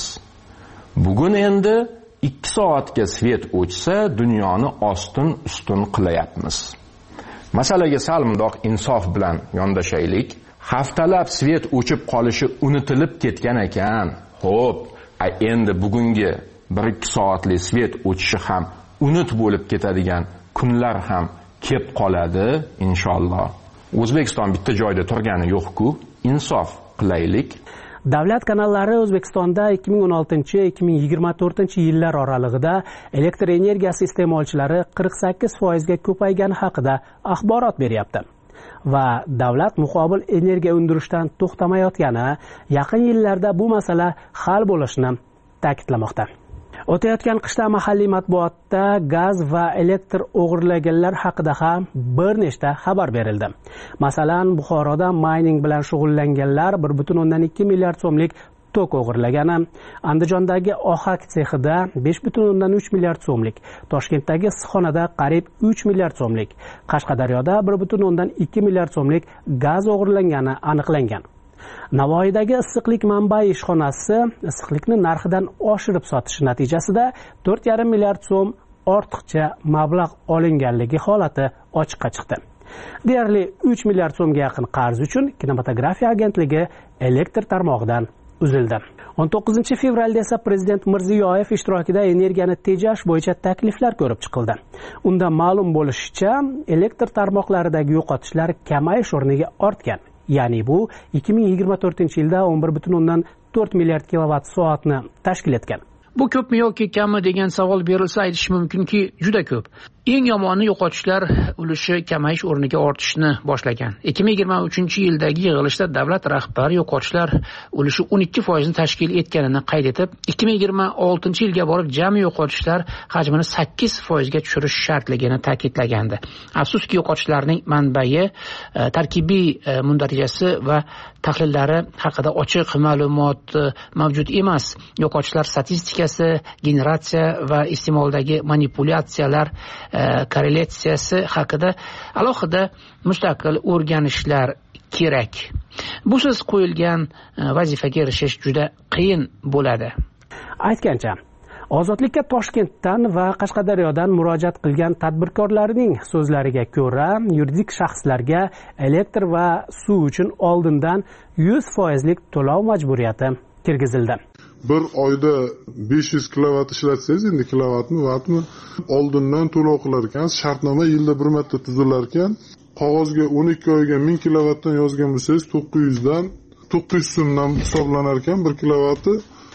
Bugun endi ikki soatga svet o'chsa, dunyoni ostin-ustun qilayapmiz. Masalaga sal mundoq insof bilan yondashaylik. Haftalab svet o'chib qolishi unutilib ketgan ekan. Xo'p, endi bugungi bir ikki soatli svet o'chishi ham unut bo'lib ketadigan kunlar ham kelib qoladi inshaalloh. O'zbekiston bitta joyda turgani yo'q-ku, insof qilaylik. Davlat kanallari O'zbekistonda ikki ming o'n oltinchi ikki ming yigirma to'rtinchi yillar oralig'ida elektr energiyasi iste'molchilari qirq sakkiz foiz ga ko'paygani haqida axborot beryapti. Va davlat muqobil energiya undirishdan to'xtamayotgani, yaqin yillarda bu masala hal bo'lishini ta'kidlamoqda. O'tayotgan qishda mahalliy matbuotda gaz va elektr o'g'irlaganlar haqida ham bir nechta xabar berildi. Masalan, Buxoroda mining bilan shug'ullanganlar bir butun o'ndan ikki milliard so'mlik tok o'g'irlagani, Andijondagi ohak sexida besh butun o'ndan uch milliard so'mlik, Toshkentdagi issiqxonada qariyb uch milliard so'mlik, Qashqadaryoda bir butun o'ndan ikki milliard so'mlik gaz o'g'irlangani aniqlangan. Navoiydagi issiqlik manbai ishxonasi issiqlikni narxidan oshirib sotishi natijasida to'rt yarim milliard so'm ortiqcha mablag' olinganligi holati ochiqqa chiqdi. Deyarli uch milliard so'mga yaqin qarz uchun kinematografiya agentligi elektr tarmog'idan uzildi. o'n to'qqizinchi fevralda esa Prezident Mirziyoyev ishtirokida energiyani tejash bo'yicha takliflar ko'rib chiqildi. Unda ma'lum bo'lishicha, elektr tarmoqlaridagi yo'qotishlar kamayish o'rniga ortgan. Ya'ni bu ikki ming yigirma to'rtinchi yilda o'n bir butun o'ndan to'rt milliard kilovatt soatni tashkil etgan. Bu ko'pmi yoki kammi degan savol berilsa, aytish mumkinki, juda ko'p. Eng yomoni yo'qotishlar ulushi kamayish o'rniga ortishni boshlagan. ikki ming yigirma uchinchi yildagi yig'ilishda davlat rahbari yo'qotishlar ulushi o'n ikki foiz ni tashkil etganini qayd etib, ikki ming yigirma oltinchi yilga borib jami yo'qotishlar hajmini sakkiz foiz ga tushirish shartligini ta'kidlagandi. Afsuski, yo'qotishlarning manbai, tarkibiy mundarijasi va tahlillari haqida ochiq ma'lumot mavjud emas. Yo'qotishlar statistikasi, generatsiya va iste'moldagi manipulyatsiyalar korrelyatsiyasi haqida alohida mustaqil o'rganishlar kerak. Busiz qo'yilgan vazifaga erishish juda qiyin bo'ladi. Aytgancha, Ozodlikka Toshkentdan va Qashqadaryodan murojaat qilgan tadbirkorlarning so'zlariga ko'ra, yuridik shaxslarga elektr va suv uchun oldindan yuz foiz lik to'lov majburiyati kirgizildi. Bir oyda besh yuz kilovat ishlatsangiz, endi kilovatmi, vatmi oldindan to'lov qilar ekansiz. Shartnoma yilda bir marta tuzilar ekan. Qog'ozga o'n ikki oyga ming kilovatdan yozgan bo'lsangiz, to'qqiz yuz dan to'qqiz yuz so'mdan hisoblanar ekan bir kilovati.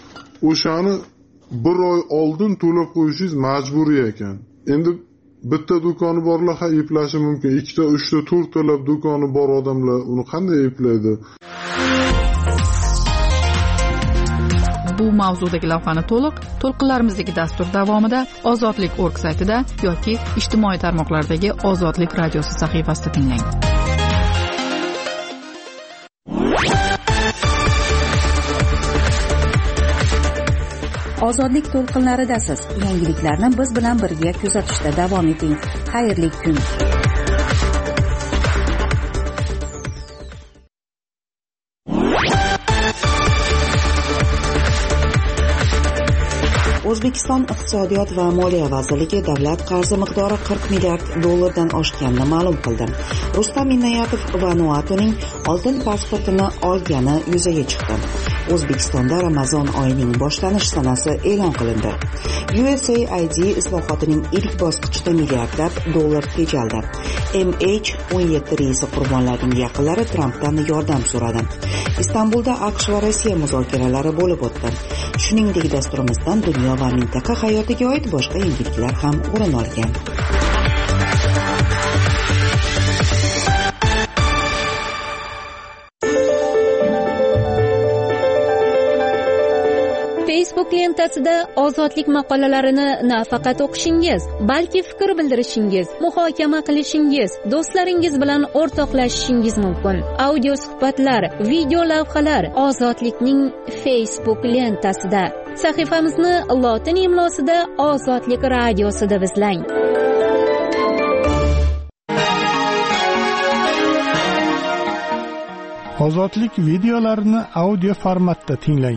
O'shani bir oy oldin to'lab qo'yishingiz majburiy ekan. Endi bitta do'koni borlar ha eplashi mumkin. Ikkita, uchta, to'rtalab do'koni bor odamlar uni qanday eplaydi? bu mavzudagi lavhani to'liq to'lqinlarimizdagi dastur davomida ozodlik org saytida yoki ijtimoiy tarmoqlardagi ozodlik radiosi sahifasida tinglang. Ozodlik to'lqinlaridasiz. Yangiliklarni biz bilan birga kuzatishda davom eting. Xayrli kun. O'zbekiston Iqtisodiyot va Moliya vazirligi davlat qarzi miqdori qirq milliard dollardan oshganini ma'lum qildi. Rustam Minayatov Vanuatuning oltin pasportini olgani yuzaga chiqdi. O'zbekistonda Ramazon oyining boshlanish sanasi e'lon qilindi. U S A I D islohotining ilk bosqichida milliardlab dollar tejaldi. M H o'n yetti reysi qurbonlarining yaqinlari Trampdan yordam so'radi. Istanbulda AQSh va Rossiya muzokaralari bo'lib o'tdi. Shuningdek, dasturimizdan dunyo va mintaqa hayotiga oid boshqa yangiliklar ham o'rin olgan. Facebook lentasida ozodlik maqolalarini nafaqat o'qishingiz, balki fikr bildirishingiz, muhokama qilishingiz, do'stlaringiz bilan o'rtoqlashishingiz mumkin. Audio suhbatlar, video lavhalar ozodlikning Facebook lentasida. Sahifamizni lotin imlosida Ozodlik radiosida izlang. Ozodlik videolarini audio formatda tinglang.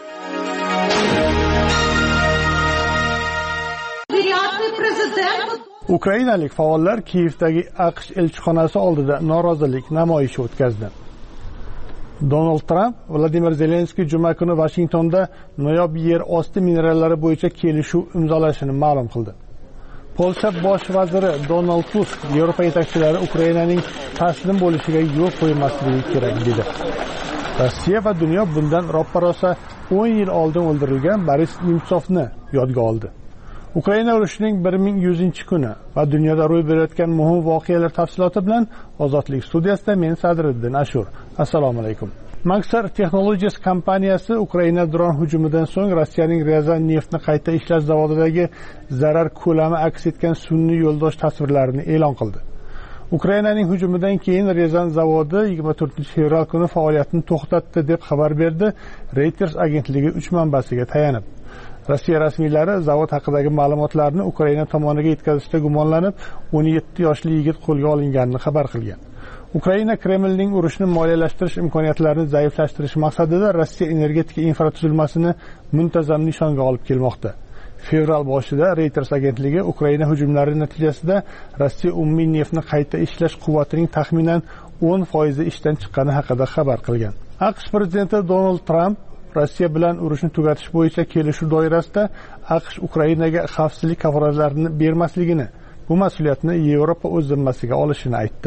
Ukrainalik faollar Kiyevdagi AQSh elchixonasi oldida norozilik namoyishi o'tkazdi. Donald Trump Vladimir Zelenskiy juma kuni Washingtonda noyob yer osti minerallari bo'yicha kelishuv imzolashini ma'lum qildi. Polsha bosh vaziri Donald Tusk Yevropa yetakchilari Ukrainaning taslim bo'lishiga yo'l qo'ymasligi kerak dedi. Rossiya va dunyo bundan roppa-rosa o'n yil oldin o'ldirilgan Boris Nemtsovni yodga oldi. Ukraina urushining bir ming yuzinchi kuni va dunyoda ro'y berayotgan muhim voqealar tafsiloti bilan Ozodlik studiyasida men Sadriddin Ashur. Assalomu alaykum. Maxar Technologies kompaniyasi Ukraina dron hujumidan so'ng Rossiyaning Ryazan neftni qayta ishlash zavodidagi zarar ko'lami aks etgan sun'iy yo'ldosh tasvirlarini e'lon qildi. Ukrainaning hujumidan keyin Ryazan zavodi yigirma to'rtinchi fevral kuni faoliyatini to'xtatdi deb xabar berdi Reuters agentligi uch manbasiga tayanib. Rossiya rasmiylari zavod haqidagi ma'lumotlarni Ukraina tomoniga yetkazishda gumonlanib, o'n yetti yoshli yigit qo'lga olinganini xabar qilgan. Ukraina Kremlning urushni moliyalashtirish imkoniyatlarini zaiflashtirish maqsadida Rossiya energetika infratuzilmasini muntazam nishonga olib kelmoqda. Fevral boshida Reuters agentligi Ukraina hujumlari natijasida Rossiya umumiy neftni qayta ishlash quvvatining taxminan o'n foizi ishdan chiqqani haqida xabar qilgan. AQSh prezidenti Donald Trump Rossiya bilan urushni tugatish bo'yicha kelishuv doirasida AQSh Ukrainaga xavfsizlik kafolatlarini bermasligini, bu mas'uliyatni Yevropa o'z zimmasiga olishini aytdi.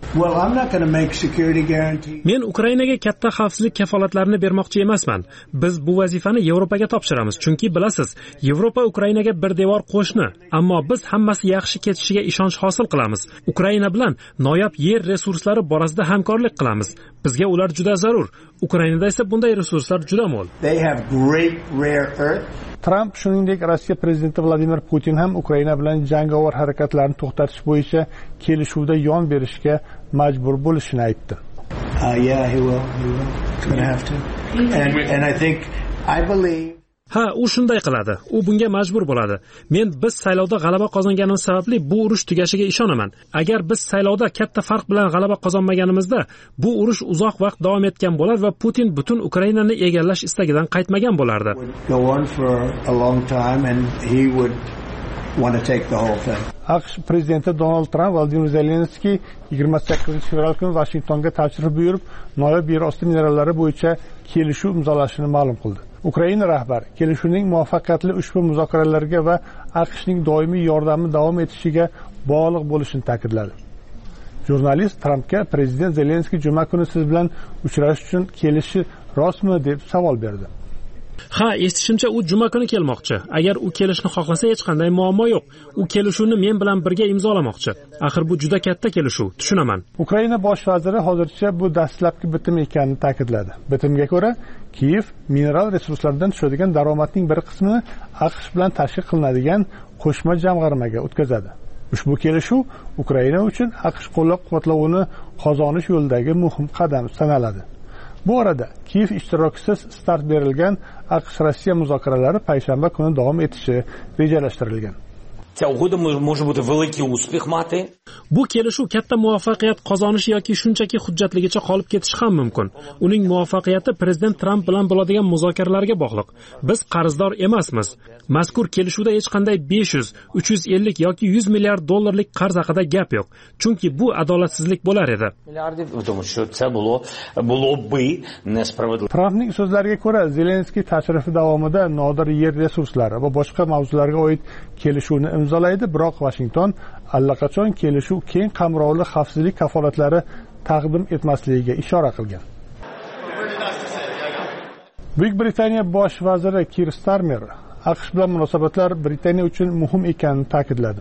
Men Ukrainaga katta xavfsizlik kafolatlarini bermoqchi emasman. Biz bu vazifani Yevropaga topshiramiz, chunki bilasiz, Yevropa Ukrainaga bir devor qo'shni, ammo biz hammasi yaxshi ketishiga ishonch hosil qilamiz. Ukraina bilan noyob yer resurslari borasida hamkorlik qilamiz. Bizga ular juda zarur. Ukrainada esa bunday resurslar juda mo'l. Trump shuningdek Rossiya prezidenti Vladimir Putin ham Ukraina bilan jangovar harakatlarni to'xtatish bo'yicha kelishuvda yon berishga majbur bo'lishini aytdi. Uh, yeah, he will. He will. He's going to have to. And, and I think, I believe Ha, u shunday qiladi. U bunga majbur bo'ladi. Men biz saylovda g'alaba qozonganimiz sababli bu urush tugashiga ishonaman. Agar biz saylovda katta farq bilan g'alaba qozonmaganimizda, bu urush uzoq vaqt davom etgan bo'lar va Putin butun Ukrainani egallash istagidan qaytmagan bo'lardi. AQSh prezidenti Donald Trump Vladimir Zelenskiy yigirma sakkizinchi fevral kuni Washingtonga tashrif buyurib, noyob yer osti minerallari bo'yicha kelishuv imzolashini ma'lum qildi. Ukraina rahbari kelishuvning muvaffaqiyatli ushbu muzokaralarga va AQShning doimiy yordami davom etishiga bog'liq bo'lishini ta'kidladi. Jurnalist Trampga prezident Zelenskiy juma kuni siz bilan uchrashish uchun kelishi rostmi deb savol berdi. Ha, eshitishimcha u juma kuni kelmoqchi. Agar u kelishni xohlasa hech qanday muammo yo'q. U kelishuvni men bilan birga imzolamoqchi. Axir bu juda katta kelishuv, tushunaman. Ukraina bosh vaziri hozircha bu dastlabki bitim ekanini ta'kidladi. Bitimga ko'ra, Kiyev mineral resurslardan tushadigan daromadning bir qismini AQSh bilan tashkil qilinadigan qo'shma jamg'armaga o'tkazadi. Ushbu kelishuv Ukraina uchun AQSh qo'llab-quvvatlovini qozonish yo'lidagi muhim qadam sanaladi. Bu orada Kiyev ishtirokisiz start berilgan AQSh-Rossiya muzokaralari payshanba kuni davom etishi rejalashtirilgan. Bu kelishuv katta muvaffaqiyat qozonishi yoki shunchaki hujjatligicha qolib ketishi ham mumkin. Uning muvaffaqiyati prezident Tramp bilan bo'ladigan muzokaralarga bog'liq. Biz qarzdor emasmiz. Mazkur kelishuvda hech qanday besh yuz, uch yuz ellik yoki yuz milliard dollarlik qarz haqida gap yo'q. Chunki bu adolatsizlik bo'lar edi. Trampning so'zlariga ko'ra, Zelenskiy tashrifi davomida nodir yer resurslari va boshqa mavzularga oid kelishuvni imzolaydi, biroq Washington allaqachon kelishuv keng qamrovli xavfsizlik kafolatlari taqdim etmasligiga ishora qilgan. Buyuk Britaniya bosh vaziri Keir Starmer AQSh bilan munosabatlar Britaniya uchun muhim ekanini ta'kidladi.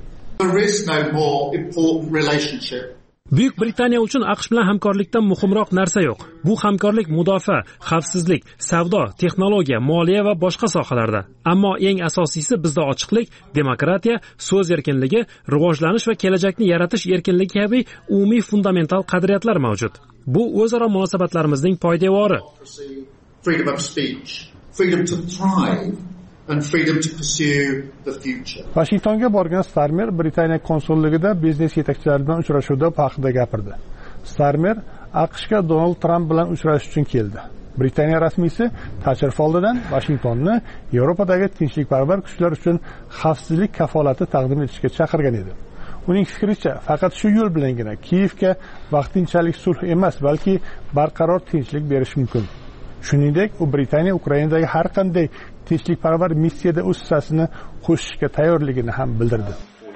Buyuk Britaniya uchun AQSh bilan hamkorlikdan muhimroq narsa yo'q. Bu hamkorlik mudofaa, xavfsizlik, savdo, texnologiya, moliya va boshqa sohalarda. Ammo eng asosiysi bizda ochiqlik, demokratiya, so'z erkinligi, rivojlanish va kelajakni yaratish erkinligi kabi umumiy fundamental qadriyatlar mavjud. Bu o'zaro munosabatlarimizning poydevori. Freedom of speech, freedom to thrive. And freedom to pursue the future. Washingtonga borgan Starmer Britaniya konsulligida biznes yetakchilari bilan uchrashuvda bu haqida gapirdi. Starmer AQShga Donald Trump bilan uchrashish uchun keldi. Britaniya rasmiysi tashrif oldidan Washingtonni Yevropadagi tinchlikparvar kuchlar uchun xavfsizlik kafolati taqdim etishga chaqirgan edi. Uning fikricha, faqat shu yo'l bilangina Kiyevga vaqtinchalik sulh emas, balki barqaror tinchlik berish mumkin. Shuningdek, u Britaniya Ukrainadagi har qanday tinchlikparvar missiyada o'z hissasini qo'shishga tayyorligini ham bildirdi.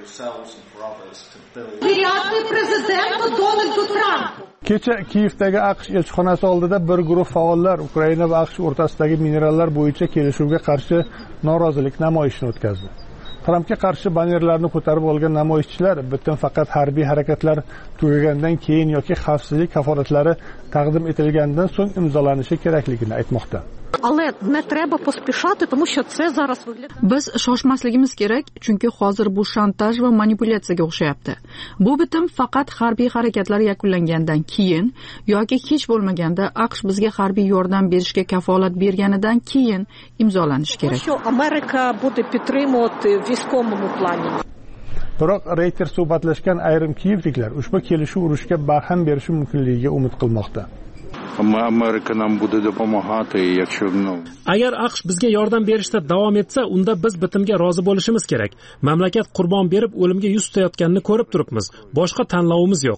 Kecha Kiyevdagi AQSh elchixonasi oldida bir guruh faollar Ukraina va AQSh o'rtasidagi minerallar bo'yicha kelishuvga qarshi norozilik namoyishini o'tkazdi. Trampga qarshi banerlarni ko'tarib olgan namoyishchilar bitim faqat harbiy harakatlar tugagandan keyin yoki xavfsizlik kafolatlari taqdim etilgandan so'ng imzolanishi kerakligini aytmoqda. Biz shoshmasligimiz kerak, chunki hozir bu shantaj va manipulyatsiyaga o'xshayapti. Bu bitim faqat harbiy harakatlar yakunlangandan keyin yoki hech bo'lmaganda AQSh bizga harbiy yordam berishga kafolat berganidan keyin imzolanishi kerak. Biroq Reuters suhbatlashgan ayrim kiyevliklar ushbu kelishuv urushga barham berishi mumkinligiga umid qilmoqda. Agar AQSh bizga yordam berishda davom etsa, unda biz bitimga rozi bo'lishimiz kerak. Mamlakat qurbon berib o'limga yuz tutayotganini ko'rib turibmiz. Boshqa tanlovimiz yo'q.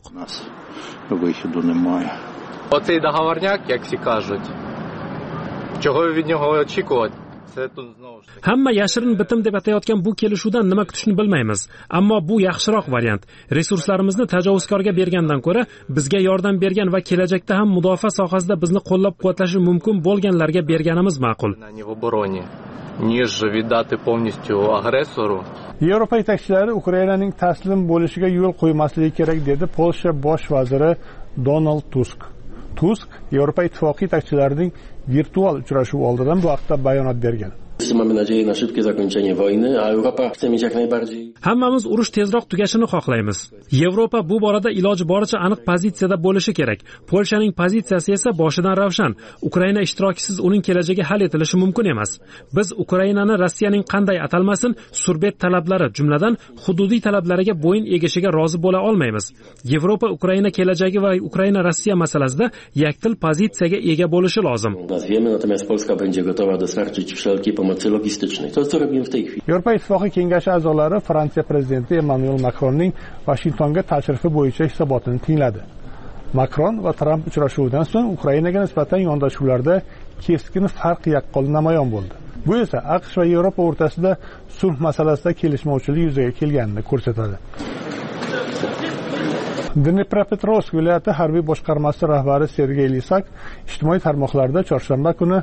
Оцей договорняк, як всі кажуть. Чого ви від нього очікувати? Hamma yashirin bitim deb atayotgan bu kelishuvdan nima kutishni bilmaymiz. Ammo bu yaxshiroq variant. Resurslarimizni tajovuzkorga bergandan ko'ra, bizga yordam bergan va kelajakda ham mudofaa sohasida bizni qo'llab-quvvatlashi mumkin bo'lganlarga berganimiz ma'qul. Yevropa yetakchilari Ukrainaning taslim bo'lishiga yo'l qo'ymasligi kerak dedi Polsha bosh vaziri Donald Tusk. Tusk Yevropa ittifoqi yetakchilarining virtual uchrashuvi oldidan bu haqda bayonot bergan. Mamy nadzieję na szybkie zakończenie wojny, a Europa chce mieć jak najbardziej. Hammamiz urush tezroq tugashini xohlaymiz. Yevropa bu borada iloji boricha aniq pozitsiyada bo'lishi kerak. Polshaning pozitsiyasi esa boshidan ravshan. Ukraina ishtirokisiz uning kelajagi hal etilishi mumkin emas. Biz Ukrainani Rossiyaning qanday atalmasin surbet talablari, jumladan hududiy talablariga bo'yin egishiga rozi bo'la olmaymiz. Yevropa Ukraina kelajagi va Ukraina Rossiya masalasida yakdil pozitsiyaga ega bo'lishi lozim. Nazwiemy, natomiast Polska będzie gotowa dostarczyć wszelkiej pomocy logistycznej. To co robimy w tej chwili. Yevropa ittifoqi kengashi a'zolari Fransiya prezidenti Emmanuel Macronning Washingtonga tashrifi bo'yicha hisobotini tingladi. Macron va Trump uchrashuvidan so'ng Ukrainaga nisbatan yondashuvlarda keskin farq yaqqol namoyon bo'ldi. Bu esa AQSh va Yevropa o'rtasida sulh masalasida kelishmovchilik yuzaga kelganini ko'rsatadi. Dnepropetrovsk viloyati harbiy boshqarmasi rahbari Sergey Lisak ijtimoiy tarmoqlarda chorshanba kuni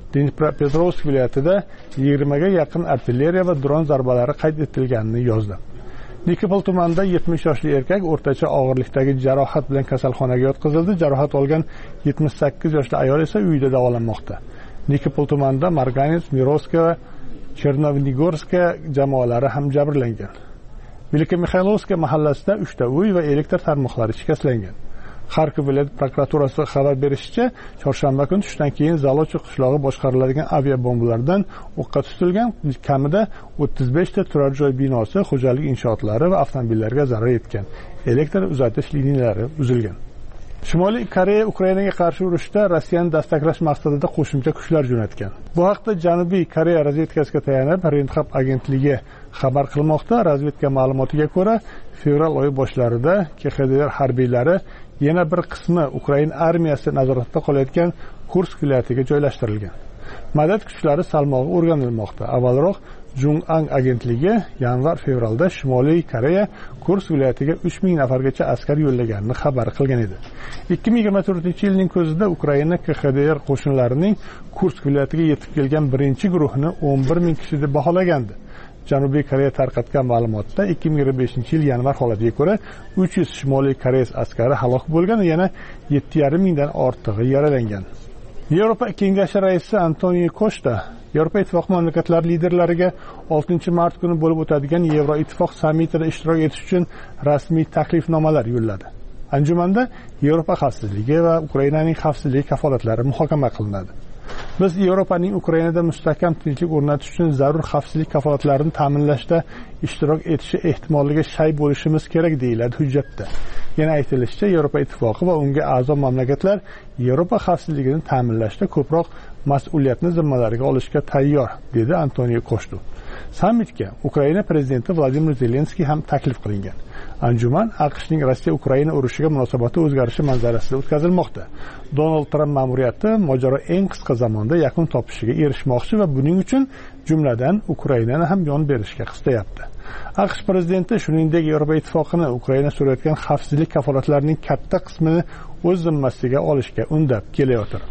Dnipropetrovsk viloyatida yigirmaga yaqin artilleriya va dron zarbalari qayd etilganini yozdi. Nikopol tumanida yetmish yoshli erkak o'rtacha og'irlikdagi jarohat bilan kasalxonaga yotqizildi. Jarohat olgan yetmish sakkiz yoshli ayol esa uyida davolanmoqda. Nikopol tumanida Marganets, Mirovska va Chernovnigorska jamoalari ham jabrlangan. Velikomikhaylovska mahallasida uchta uy va elektr tarmoqlari shikastlangan. Kharkov viloyat prokuraturasi xabar berishicha, chorshanba kuni tushdan keyin Zalochi qishlog'i boshqariladigan aviabombalardan o'qqa tutilgan. Kamida o'ttiz besh ta turar joy binosi, xo'jalik inshootlari va avtomobillarga zarar yetgan. Elektr uzatish liniyalari uzilgan. Shimoliy Koreya Ukrainaga qarshi urushda Rossiyani dastaklash maqsadida qo'shimcha kuchlar jo'natgan. Bu haqda Janubiy Koreya razvedkasiga tayanib, Renhap agentligi xabar qilmoqda. Razvedka ma'lumotiga ko'ra, fevral oyi boshlarida K X D R harbiylari yana bir qismi Ukraina armiyasi nazoratida qolayotgan Kursk viloyatiga joylashtirilgan. Madad kuchlari salmog'i o'rganilmoqda. Avvalroq Jung'ang agentligi yanvar-fevralda Shimoliy Koreya Kursk viloyatiga uch ming nafargacha askar yo'llaganini xabar qilgan edi. ikki ming yigirma to'rtinchi yilning kuzida Ukraina K X D R qo'shinlarining Kursk viloyatiga yetib kelgan birinchi guruhini o'n bir ming kishi deb baholagandi. Janubiy Koreya tarqatgan ma'lumotda ikki ming yigirma beshinchi yil yanvar holatiga ko'ra uch yuz Shimoliy Koreya askari halok bo'lgan va yana yetti yarim mingdan ortig'i yaralangan. Yevropa Kengashi raisi Antonio Kosta Yevropa Ittifoqi mamlakatlari liderlariga oltinchi mart kuni bo'lib o'tadigan Yevroittifoq sammitida ishtirok etish uchun rasmiy taklifnomalar yo'lladi. Anjumanda Yevropa xavfsizligi va Ukrainaning xavfsizligi kafolatlari muhokama qilinadi. Biz Yevropaning Ukrainada mustahkam tinchlik o'rnatish uchun zarur xavfsizlik kafolatlarini ta'minlashda ishtirok etishi ehtimoliga shay bo'lishimiz kerak deyiladi hujjatda. Yana aytilishicha, Yevropa Ittifoqi va unga a'zo mamlakatlar Yevropa xavfsizligini ta'minlashda ko'proq mas'uliyatni zimmalariga olishga tayyor, dedi Antonio Kosta. Sammitga Ukraina prezidenti Vladimir Zelenskiy ham taklif qilingan. Anjuman AQShning Rossiya-Ukraina urushiga munosabati o'zgarishi manzarasida o'tkazilmoqda. Donald Tramp ma'muriyati mojaro eng qisqa zamonda yakun topishiga erishmoqchi va buning uchun jumladan Ukrainani ham yon berishga qistayapti. AQSh prezidenti shuningdek Yevropa Ittifoqini Ukraina so'rayotgan xavfsizlik kafolatlarining katta qismini o'z zimmasiga olishga undab kelayotir.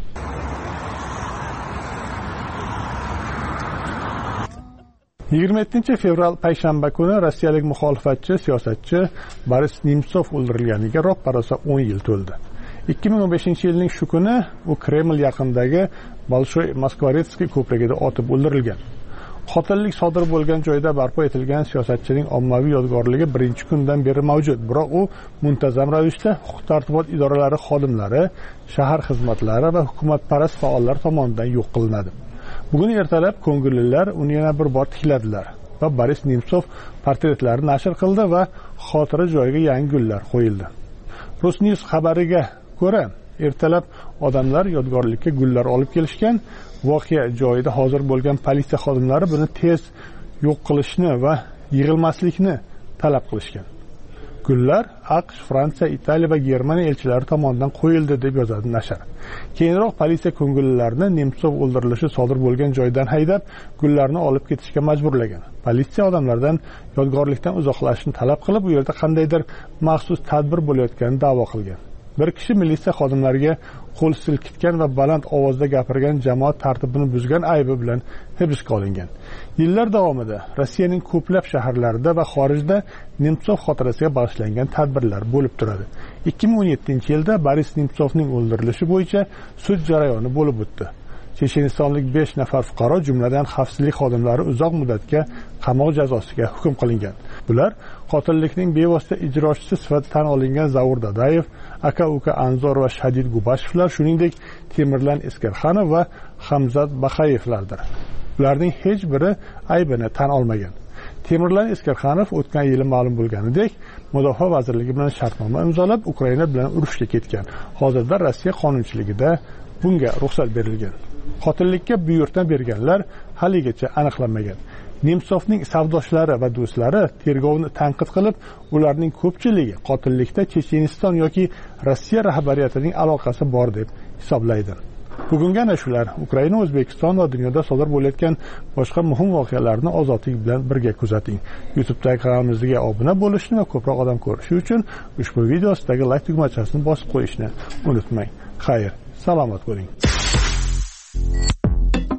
yigirma yettinchi fevral payshanba kuni rossiyalik muxolifatchi siyosatchi Boris Nemtsov o'ldirilganiga roppa-rosa o'n yil to'ldi. ikki ming o'n beshinchi yilning shu kuni u Kreml yaqinidagi Bolshoy Moskvaretsskiy ko'prigida otib o'ldirilgan. Qotillik sodir bo'lgan joyda barpo etilgan siyosatchining ommaviy yodgorligi birinchi kundan beri mavjud, biroq u muntazam ravishda huquq-tartibot idoralari xodimlari, shahar xizmatlari va hukumatparast faollar tomonidan yo'q qilinadi. Bugun ertalab ko'ngillilar uni yana bir bor tikladilar va Boris Nemtsov portretlarini nashr qildi va xotira joyiga yangi gullar qo'yildi. Rusnews xabariga ko'ra, ertalab odamlar yodgorlikka gullar olib kelishgan. Voqea joyida hozir bo'lgan politsiya xodimlari buni tez yo'q qilishni va yig'ilmaslikni talab qilishgan. Gullar AQSh, Fransiya, Italiya va Germaniya elchilari tomonidan qo'yildi deb yozadi nashr. Keyinroq politsiya ko'ngillilarni Nemtsov o'ldirilishi sodir bo'lgan joydan haydab, gullarni olib ketishga majburlagan. Politsiya odamlardan yodgorlikdan uzoqlashishni talab qilib, u yerda qandaydir maxsus tadbir bo'layotganini da'vo qilgan. Bir kishi militsiya xodimlariga qo'l silkitgan va baland ovozda gapirgan jamoat tartibini buzgan aybi bilan hibsga olingan. Yillar davomida Rossiyaning ko'plab shaharlarida va xorijda Nemtsov xotirasiga bag'ishlangan tadbirlar bo'lib turadi. ikki ming o'n yettinchi yilda Boris Nemtsovning o'ldirilishi bo'yicha sud jarayoni bo'lib o'tdi. Chechenistonlik besh nafar fuqaro, jumladan xavfsizlik xodimlari uzoq muddatga qamoq jazosiga hukm qilingan. Bular qotillikning bevosita ijrochisi sifatida tan olingan Zavur Dadayev, aka-uka Anzor va Shadid Gubashevlar, shuningdek Temirlan Eskerxanov va Hamzat Baxayevlardir. Ularning hech biri aybini tan olmagan. Temirlan Eskerxanov o'tgan yili ma'lum bo'lganidek, Mudofaa vazirligi bilan shartnoma imzolab, Ukraina bilan urushga ketgan. Hozirda Rossiya qonunchiligida bunga ruxsat berilgan. Qotillikka buyurtma berganlar haligacha aniqlanmagan. Nemtsovning savdoshlari va do'stlari tergovni tanqid qilib, ularning ko'pchiligi qotillikda Checheniston yoki Rossiya rahbariyatining aloqasi bor deb hisoblaydi. Bugungi ana shular Ukraina, O'zbekiston va dunyoda sodir bo'layotgan boshqa muhim voqealarni ozodlik bilan birga kuzating. YouTube'dagi kanalimizga obuna bo'lishni va ko'proq odam ko'rishi uchun ushbu video ostidagi like tugmachasini bosib qo'yishni unutmang. Xayr, salomat bo'ling.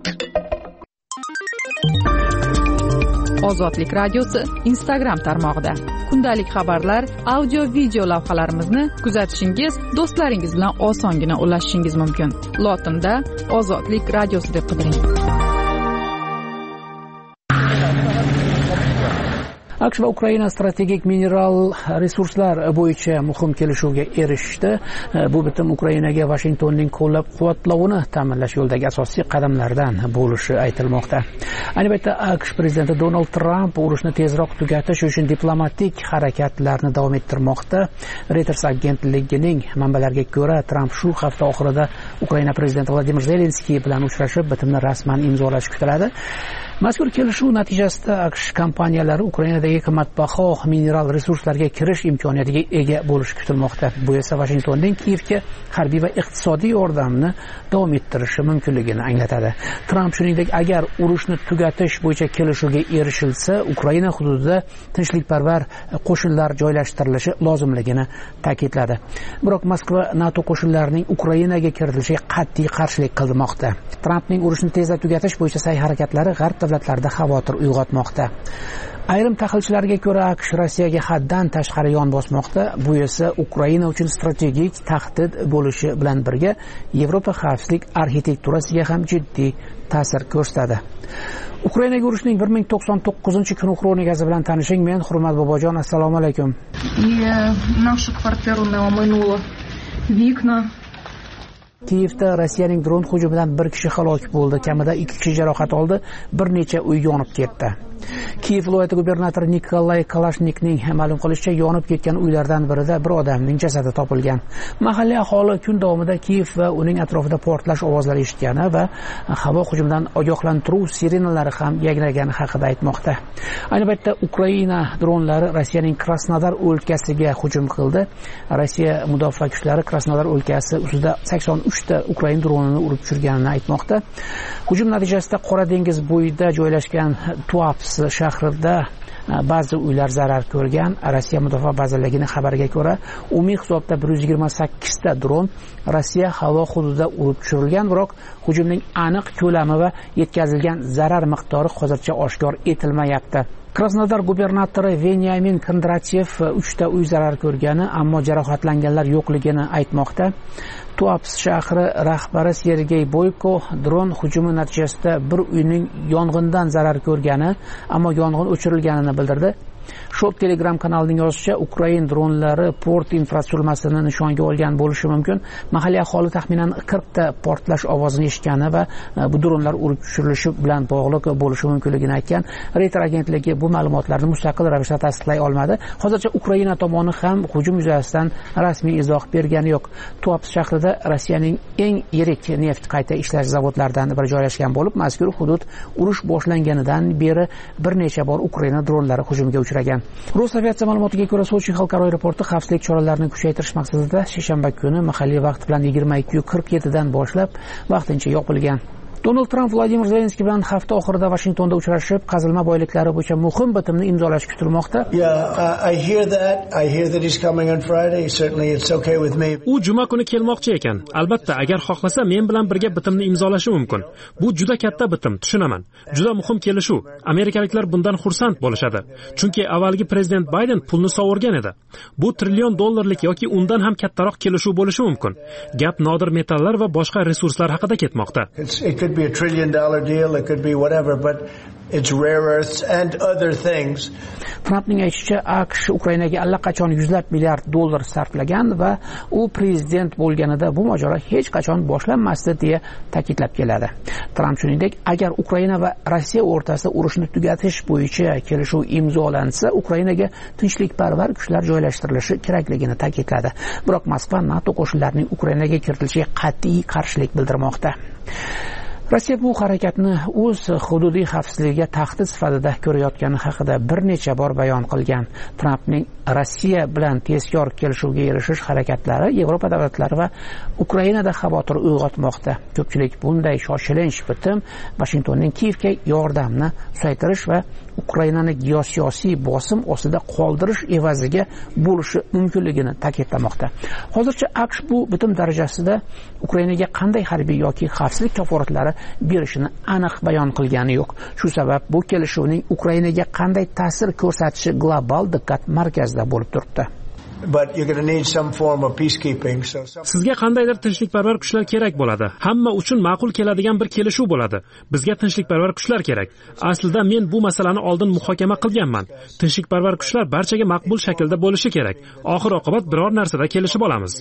Ozodlik radiosi Instagram tarmog'ida. Kundalik xabarlar, audio video lavhalarimizni kuzatishingiz, do'stlaringiz bilan osongina ulashishingiz mumkin. Lotinda Ozodlik radiosi deb qidiring. AQSh va Ukraina strategik mineral resurslar bo'yicha muhim kelishuvga erishdi. Bu bitim Ukrainaga Washingtonning qo'llab-quvvatlovini ta'minlash yo'lidagi asosiy qadamlardan bo'lishi aytilmoqda. Ayni paytda AQSh prezidenti Donald Tramp urushni tezroq tugatish uchun diplomatik harakatlarni davom ettirmoqda. Reuters agentligining manbalariga ko'ra, Tramp shu hafta oxirida Ukraina prezidenti Vladimir Zelenskiy bilan uchrashib, bitimni rasman imzolashi kutiladi. Mazkur kelishuv natijasida AQSh kompaniyalari Ukrainadagi qimmatbaho mineral resurslarga kirish imkoniyatiga ega bo'lishi kutilmoqda. Bu esa Washingtonning Kiyevga harbiy va iqtisodiy yordamni davom ettirishi mumkinligini anglatadi. Tramp shuningdek, agar urushni tugatish bo'yicha kelishuvga erishilsa, Ukraina hududida tinchlikparvar qo'shinlar joylashtirilishi lozimligini ta'kidladi. Biroq Moskva NATO qo'shinlarining Ukrainaga kiritilishiga qat'iy qarshilik qilmoqda. Trampning urushni tezda tugatish bo'yicha sa'y-harakatlari g'arb davlatlarida xavotir uyg'otmoqda. Ayrim tahlilchilarga ko'ra, AQSh Rossiyaga haddan tashqari yon bosmoqda. Bu esa Ukraina uchun strategik tahdid bo'lishi bilan birga Yevropa xavfsizlik arxitekturasiga ham jiddiy ta'sir ko'rsatadi. Ukrainaga urushning bir ming to'qson to'qqizinchi kuni kronikasi bilan tanishing. Men Hurmat Bobojon, assalomu alaykum. Нашу квартиру намынуло вікна. Kiyevda Rossiyaning dron hujumidan bir kishi halok bo'ldi, kamida ikki kishi jarohat oldi, bir necha uy yonib ketdi. Kiyev viloyati gubernatori Nikolay Kalashnikning ma'lum qilishicha, yonib ketgan uylardan birida bir odamning jasadi topilgan. Mahalliy aholi kun davomida Kiyev va uning atrofida portlash ovozlari eshitgani va havo hujumidan ogohlantiruv sirenalari ham yangragani haqida aytmoqda. Ayni paytda Ukraina dronlari Rossiyaning Krasnodar o'lkasiga hujum qildi. Rossiya mudofaa kuchlari Krasnodar o'lkasi ustida sakson uchta Ukrain dronini urib tushirganini aytmoqda. Hujum natijasida Qora dengiz bo'yida joylashgan Tuapse shahrida ba'zi uylar zarar ko'rgan. Rossiya mudofaa vazirligining xabariga ko'ra, umumiy hisobda bir yuz yigirma sakkiz ta dron Rossiya havo hududida urib tushirilgan, biroq hujumning aniq ko'lami va yetkazilgan zarar miqdori hozircha oshkor etilmayapti. Krasnodar gubernatori Venyamin Kondratyev uchta uy zarar ko'rgani, ammo jarohatlanganlar yo'qligini aytmoqda. Tuapse shahri rahbari Sergey Boyko dron hujumi natijasida bir uyning yong'indan zarar ko'rgani, ammo yong'in o'chirilganini bildirdi. Shu Telegram kanalining yozishicha, Ukraina dronlari port infratuzilmasini nishonga olgan bo'lishi mumkin. Mahalliy aholi taxminan qirq ta portlash ovozini eshitgani va bu dronlar urib tushirilishi bilan bog'liq bo'lishi mumkinligini aytgan. Reuters agentligi bu ma'lumotlarni mustaqil ravishda tasdiqlay olmadi. Hozircha Ukraina tomoni ham hujum yuzasidan rasmiy izoh bergani yo'q. Tuapse shahrida Rossiyaning eng yirik neft qayta ishlash zavodlaridan biri joylashgan bo'lib, mazkur hudud urush boshlanganidan beri bir necha bor Ukraina dronlari hujumga uchragan. Rus aviatsiya ma'lumotiga ko'ra, Sochi xalqaro aeroporti xavfsizlik choralarini kuchaytirish maqsadida seshanba kuni mahalliy vaqt bilan yigirma ikki qirq yetti dan boshlab vaqtincha yopilgan. Donald Tramp Vladimir Zelenskiy bilan hafta oxirida Washingtonda uchrashib, qazilma boyliklari bo'yicha muhim bitimni imzolash kutilmoqda. U juma kuni kelmoqchi ekan. Albatta, agar xohlasa, men bilan birga bitimni imzolashi mumkin. Bu juda katta bitim, tushunaman. Juda muhim kelishuv. Amerikaliklar bundan xursand bo'lishadi. Chunki avvalgi prezident Bayden pulni sovurgan edi. Bu trillion dollarlik yoki undan ham kattaroq kelishuv bo'lishi mumkin. Gap nodir metallar va boshqa resurslar haqida ketmoqda. It could be a trillion dollar deal, it could be whatever, but it's rare earths and other things. Trumpning aytishicha, AQSh Ukrainaga allaqachon yuzlab milliard dollar sarflagan va u prezident bo'lganida bu mojaro hech qachon boshlanmasdi deya ta'kidlab keladi. Tramp shuningdek, agar Ukraina va Rossiya o'rtasida urushni tugatish bo'yicha kelishuv imzolansa, Ukrainaga tinchlikparvar kuchlar joylashtirilishi kerakligini ta'kidladi. Biroq Moskva NATO qo'shinlarining Ukrainaga kiritilishiga qat'iy qarshilik bildirmoqda. Rossiya bu harakatni o'z hududiy xavfsizligiga tahdid sifatida ko'rayotgani haqida bir necha bor bayon qilgan. Trampning Rossiya bilan tezkor kelishuvga erishish harakatlari Yevropa davlatlari va Ukrainada xavotir uyg'otmoqda. Ko'pchilik bunday shoshilinch bitim Washingtonning Kiyevga yordamni susaytirish va Ukrainani geosiyosiy bosim ostida qoldirish evaziga bo'lishi mumkinligini ta'kidlamoqda. Hozircha AQSh bu bitim darajasida Ukrainaga qanday harbiy yoki xavfsizlik kafolatlari berishini aniq bayon qilgani yo'q. Shu sabab bu kelishuvning Ukrainaga qanday ta'sir ko'rsatishi global diqqat markazida bo'lib turibdi. But you're going to need some form of peacekeeping. So Sizga qandaydir tinchlikparvar kuchlar kerak bo'ladi. Hamma uchun ma'qul keladigan bir kelishuv bo'ladi. Bizga tinchlikparvar kuchlar kerak. Aslida men bu masalani oldin muhokama qilganman. Tinchlikparvar kuchlar barchaga maqbul shaklda bo'lishi kerak. Oxir oqibat biror narsada kelishib olamiz.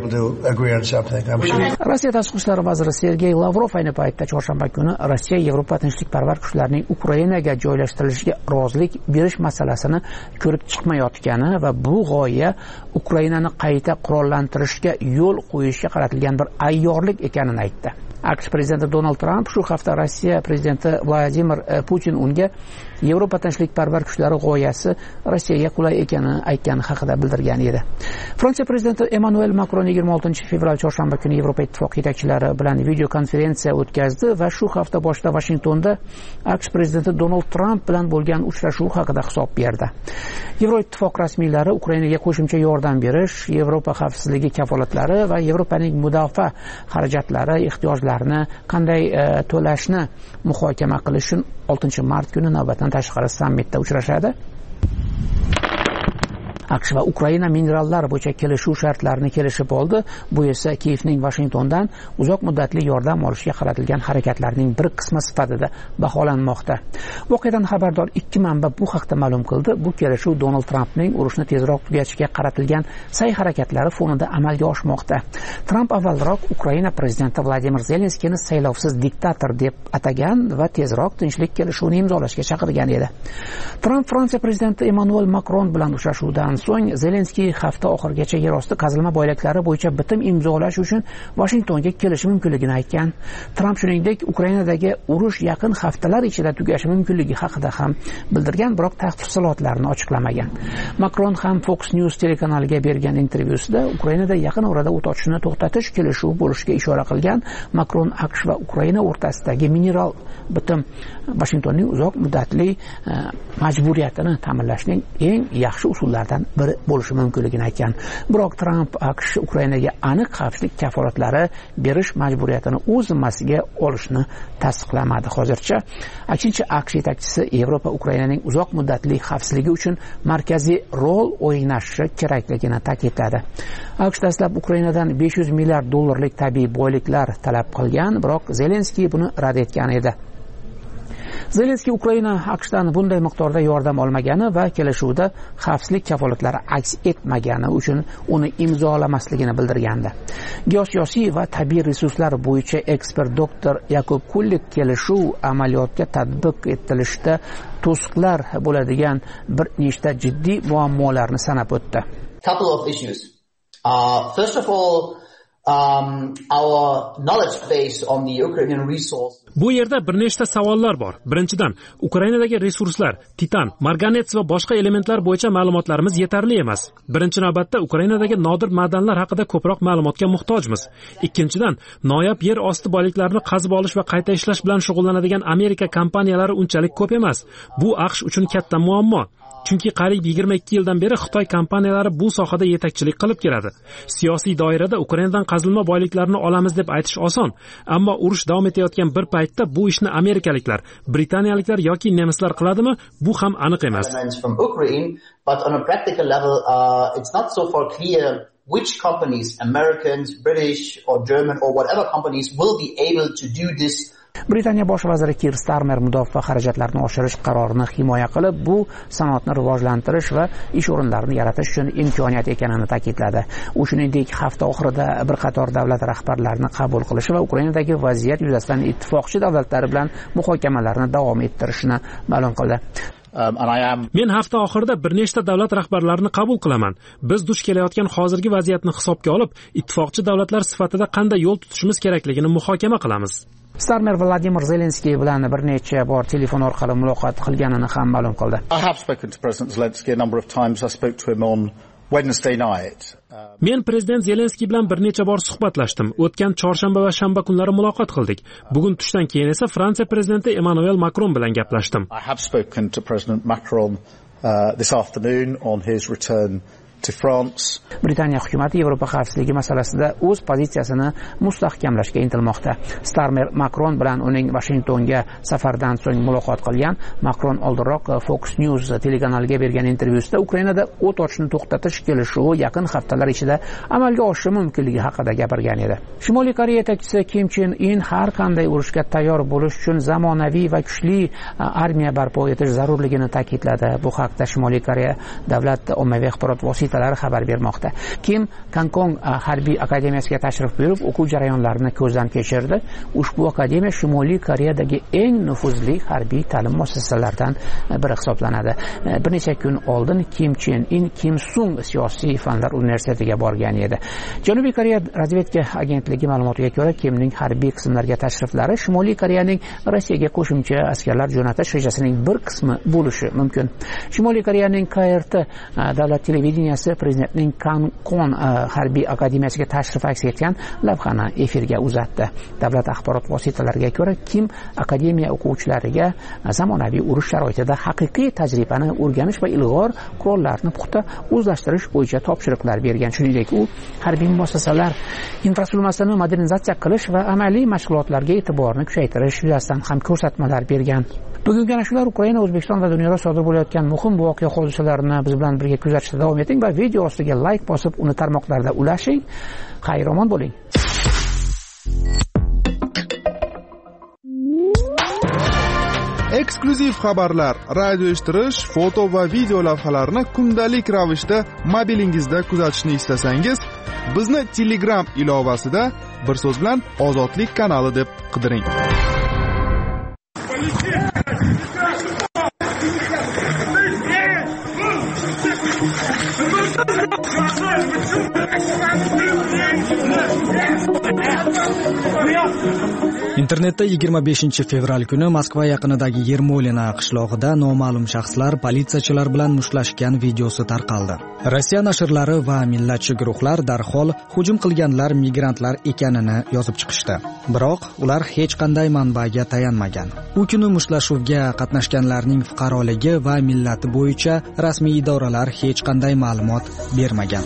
Rossiya tashqi ishlar vaziri Sergey Lavrov ayni paytda chorshanba kuni Rossiya Yevropa tinchlikparvar kuchlarining Ukrainaga joylashtirilishiga rozilik berish masalasini ko'rib chiqmayotgani va bu g'oya Ukrainani qayta qurollantirishga yo'l qo'yishga qaratilgan bir ayyorlik ekanini aytdi. AQSh prezidenti Donald Tramp shu hafta Rossiya prezidenti Vladimir Putin unga Yevropa tinchlikparvar kuchlari g'oyasi Rossiyaga qulay ekanini aytgani haqida bildirgan edi. Fransiya prezidenti Emmanuel Macron yigirma oltinchi fevral chorshanba kuni Yevropa ittifoqi yetakchilari bilan video konferensiya o'tkazdi va shu hafta boshida Washingtonda AQSh prezidenti Donald Tramp bilan bo'lgan uchrashuv haqida hisob berdi. Yevroittifoq rasmiylari Ukrainaga qo'shimcha yordam berish, Yevropa xavfsizligi kafolatlari va Yevropaning mudofaa xarajatlari ehtiyojlarini qanday e, to'lashni muhokama qilish uchun oltinchi mart kuni navbatdan tashqari sammitda uchrashadi. AQSh va Ukraina minerallar bo'yicha kelishuv shartlarini kelishib oldi. Bu esa Kiyevning Washingtondan uzoq muddatli yordam olishga qaratilgan harakatlarning bir qismi sifatida baholanmoqda. Voqeadan xabardor ikki manba bu haqda ma'lum qildi. Bu kelishuv Donald Trampning urushni tezroq tugatishga qaratilgan sa'y-harakatlari fonida amalga oshmoqda. Tramp avvalroq Ukraina prezidenti Vladimir Zelenskiyni saylovsiz diktator deb atagan va tezroq tinchlik kelishuvini imzolashga chaqirgan edi. Tramp Fransiya prezidenti Emmanuel Macron bilan uchrashuvdan so'ng Zelenskiy hafta oxirigacha yer osti qazilma boyliklari bo'yicha bitim imzolash uchun Washingtonga kelishi mumkinligini aytgan. Tramp shuningdek Ukrainadagi urush yaqin haftalar ichida tugashi mumkinligi haqida ham bildirgan, biroq tafsilotlarni ochiqlamagan. Macron ham Fox News telekanaliga bergan intervyusida Ukrainada yaqin orada o't ochishni to'xtatish kelishuvi bo'lishiga ishora qilgan. Macron AQSh va Ukraina o'rtasidagi mineral bitim Washingtonning uzoq muddatli majburiyatini ta'minlashning eng yaxshi usullaridan biri bo'lishi mumkinligini aytgan. Biroq Tramp AQSh Ukrainaga aniq xavfsizlik kafolatlari berish majburiyatini o'z zimmasiga olishni tasdiqlamadi hozircha. Aksincha AQSh yetakchisi Yevropa Ukrainaning uzoq muddatli xavfsizligi uchun markaziy rol o'ynashi kerakligini ta'kidladi. AQSh dastlab Ukrainadan besh yuz milliard dollarlik tabiiy boyliklar talab qilgan, biroq Zelenskiy buni rad etgan edi. Zelenskiy Ukraina AQShdan bunday miqdorda yordam olmagani va kelishuvda xavfsizlik kafolatlari aks etmagani uchun uni imzolamasligini bildirgandi. Geosiyosiy va tabiiy resurslar bo'yicha ekspert doktor Yakub Kullik kelishuv amaliyotga tatbiq etilishda to'siqlar bo'ladigan bir nechta jiddiy muammolarni sanab o'tdi. Couple of issues. Uh, first of all, Um, our knowledge base on the Ukrainian resource. Bu yerda bir nechta savollar bor. Birinchidan, Ukrainadagi resurslar, titan, marganets va boshqa elementlar bo'yicha ma'lumotlarimiz yetarli emas. Birinchi navbatda Ukrainadagi nodir ma'danlar haqida ko'proq ma'lumotga muhtojmiz. Ikkinchidan, noyob yer osti boyliklarini qazib olish va qayta ishlash bilan shug'ullanadigan Amerika kompaniyalari unchalik ko'p emas. Bu AQSh uchun katta muammo. Chunki qariyb yigirma ikki yildan beri Xitoy kompaniyalari bu sohada yetakchilik qilib keladi. Siyosiy doirada Ukrainadan qazilma boyliklarini olamiz deb aytish oson, ammo urush davom etayotgan bir paytda bu ishni amerikaliklar, britaniyaliklar yoki nemislar qiladimi? Bu ham aniq emas. But on a practical level, uh, it's not so far clear which companies, Americans, British or German or whatever companies will be able to do this. Britaniya bosh vaziri Keir Starmer mudofaa xarajatlarini oshirish qarorini himoya qilib, bu sanoatni rivojlantirish va ish o'rinlarini yaratish uchun imkoniyat ekanini ta'kidladi. U shuningdek hafta oxirida bir qator davlat rahbarlarini qabul qilishi va Ukrainadagi vaziyat yuzasidan ittifoqchi davlatlar bilan muhokamalarni davom ettirishini ma'lum qildi. Men hafta oxirida bir nechta davlat rahbarlarini qabul qilaman. Biz duch kelayotgan hozirgi vaziyatni hisobga olib, ittifoqchi davlatlar sifatida qanday yo'l tutishimiz kerakligini muhokama qilamiz. Starmer Vladimir Zelenskiy bilan bir necha bor telefon orqali muloqot qilganini ham ma'lum qildi. I have spoken to President Zelensky a number of times. I spoke to him on Wednesday night. Men prezident Zelenskiy bilan bir necha bor suhbatlashdim. O'tgan chorshanba va shanba kunlari muloqot qildik. Bugun tushdan keyin esa Fransiya prezidenti Emmanuel Macron bilan gaplashdim. I have spoken to President Macron uh, this afternoon on his return to France. Britaniya hukumati Yevropa xavfsizligi masalasida o'z pozitsiyasini mustahkamlashga intilmoqda. Starmer Makron bilan uning Washingtonga safardan so'ng muloqot qilgan. Makron oldinroq Fox News telekanaliga bergan intervyusida Ukrainada o't ochishni to'xtatish kelishuvi yaqin haftalar ichida amalga oshishi mumkinligi haqida gapirgan edi. Shimoliy Koreya yetakchisi Kim Chen In har qanday urushga tayyor bo'lish uchun zamonaviy va kuchli armiya barpo etish zarurligini ta'kidladi. Bu haqda Shimoliy Koreya davlat ommaviy axborot vositalari xabar bermoqda. Kim Kankong harbiy akademiyasiga tashrif buyurib, o'quv jarayonlarini ko'zdan kechirdi. Ushbu akademiya Shimoliy Koreyadagi eng nufuzli harbiy ta'lim muassasalaridan biri hisoblanadi. Bir necha kun oldin Kim Chen In Kim Sung siyosiy fanlar universitetiga borgan edi. Janubiy Koreya razvedka agentligi ma'lumotiga ko'ra, Kimning harbiy qismlarga tashriflari Shimoliy Koreyaning Rossiyaga qo'shimcha askarlar jo'natish rejasining bir qismi bo'lishi mumkin. Shimoliy Koreyaning K R T davlat televideniyasi prezidentning Kankon harbiy akademiyasiga tashrif aks etgan lavhani efirga uzatdi. Davlat axborot vositalariga ko'ra, Kim akademiya o'quvchilariga zamonaviy urush sharoitida haqiqiy tajribani o'rganish va ilg'or qurollarni puxta o'zlashtirish bo'yicha topshiriqlar bergan. Shuningdek, u harbiy muassasalar infratuzilmasini modernizatsiya qilish va amaliy mashg'ulotlarga e'tiborni kuchaytirish yuzasidan ham ko'rsatmalar bergan. Bugungi ana shular Ukraina, O'zbekiston va dunyoda sodir bo'layotgan muhim voqea hodisalarini biz bilan birga kuzatishda davom eting va video ostiga like bosib, uni tarmoqlarda ulashing. Xayr-omon bo'ling. Eksklyuziv xabarlar, radio eshittirish, foto va video lavhalarni kundalik ravishda mobilingizda kuzatishni istasangiz, bizni Telegram ilovasida bir so'z bilan Ozodlik kanali deb qidiring. Internetda yigirma beshinchi fevral kuni Moskva yaqinidagi Yermolina qishlog'ida noma'lum shaxslar politsiyachilar bilan mushtlashgan videosi tarqaldi. Rossiya nashrlari va millatchi guruhlar darhol hujum qilganlar migrantlar ekanini yozib chiqishdi. Biroq ular hech qanday manbaga tayanmagan. U kuni mushtlashuvga qatnashganlarning fuqaroligi va millati bo'yicha rasmiy idoralar hech qanday ma'lumot bermagan.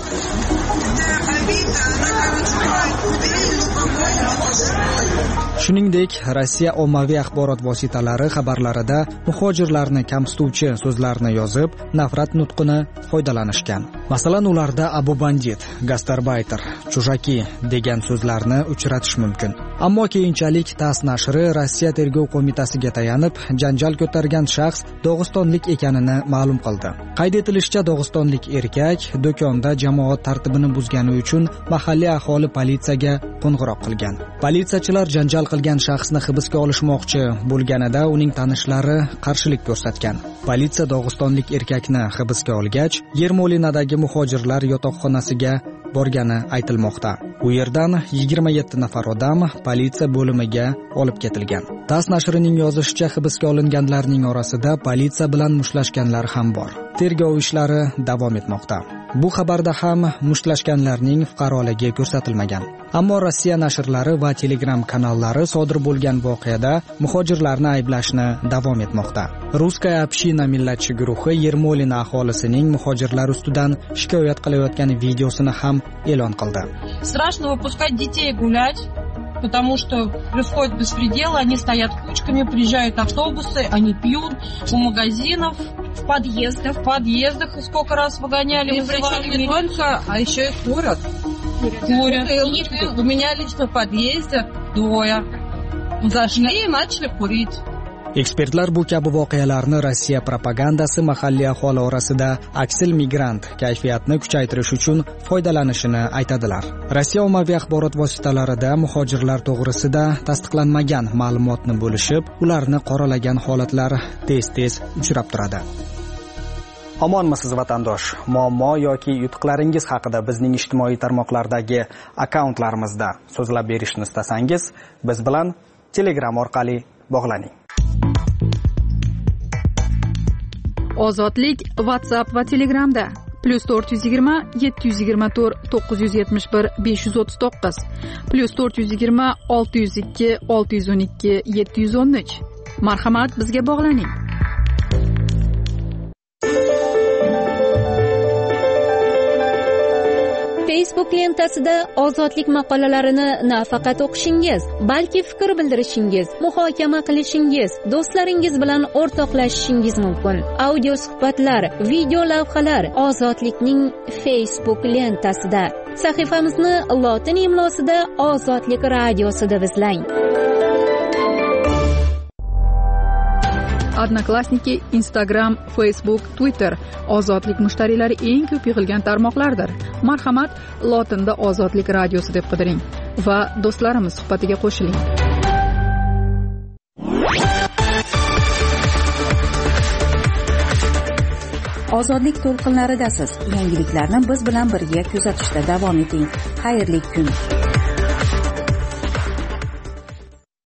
Shuningdek, Rossiya ommaviy axborot vositalari xabarlarida muhojirlarni kamsituvchi so'zlarni yozib, nafrat nutqini foydalanishgan. Masalan, ularda abu bandit, gastarbayter, chujaki degan so'zlarni uchratish mumkin. Ammo keyinchalik TASS nashri Rossiya tergov qo'mitasiga tayanib, janjal ko'targan shaxs Dog'istonlik ekanini ma'lum qildi. Qayd etilishicha, Dog'istonlik erkak do'konda jamoat tartibini buzgani uchun mahalliy aholi politsiyaga qo'ng'iroq qilgan. Politsiyachilar janjal qilgan shaxsni hibsga olishmoqchi bo'lganida uning tanishlari qarshilik ko'rsatgan. Politsiya Dog'istonlik erkakni hibsga olgach, Yermolinadagi muhojirlar yotoqxonasiga borgani aytilmoqda. U yerdan yigirma yetti nafar odam politsiya bo'limiga olib ketilgan. TASS nashrining yozishicha, hibsga olinganlarning orasida politsiya bilan mushtlashganlar ham bor. Tergov ishlari davom etmoqda. Bu xabarda ham mushtlashganlarning fuqaroligi ko'rsatilmagan. Ammo Rossiya nashrlari va Telegram kanallari sodir bo'lgan voqeada muhojirlarni ayblashni davom etmoqda. Ruskaya община millatchi guruhi Yermolina aholisining muhojirlar ustidan shikoyat qilayotgan videosini ham e'lon qildi. Страшно выпускать детей гулять, потому что происходит беспредел, они стоят кучками, приезжают автобусы, они пьют у магазинов, в подъездах, в подъездах сколько раз выгоняли, вызывали не только, а еще и курят. Курят. У меня лично в подъезде двое зашли и начали курить. Ekspertlar bu kabi voqealarni Rossiya propagandasi mahalliy aholi orasida aksil migrant kayfiyatni kuchaytirish uchun foydalanishini aytadilar. Rossiya ommaviy axborot vositalarida muhojirlar to'g'risida tasdiqlanmagan ma'lumotni bo'lishib, ularni qoralagan holatlar tez-tez uchrab turadi. Omonmisiz vatandosh? Muammo yoki yutuqlaringiz haqida bizning ijtimoiy tarmoqlardagi akkauntlarimizda so'zlab berishni istasangiz, biz bilan Telegram orqali bog'laning. Ozodlik WhatsApp va Telegramda plus to'rt yuz yigirma yetti yuz yigirma to'rt to'qqiz yuz yetmish bir besh yuz o'ttiz to'qqiz plus to'rt yuz yigirma olti yuz ikki olti yuz o'n ikki yetti yuz o'n uch. Marhamat, bizga bog'laning. Facebook lentasida ozodlik maqolalarini nafaqat o'qishingiz, balki fikr bildirishingiz, muhokama qilishingiz, do'stlaringiz bilan o'rtoqlashishingiz mumkin. Audio suhbatlar, video lavhalar ozodlikning Facebook lentasida. Sahifamizni lotin imlosida Ozodlik radiosida izlang. Odnoklassniki, Instagram, Facebook, Twitter ozodlik mushtariylari eng ko'p yig'ilgan tarmoqlardir. Marhamat, lotinda Ozodlik radiosi deb qidiring va do'stlarimiz suhbatiga qo'shiling. Ozodlik to'lqinlaridasiz. Yangiliklarni biz bilan birga kuzatishda davom eting. Xayrli kun.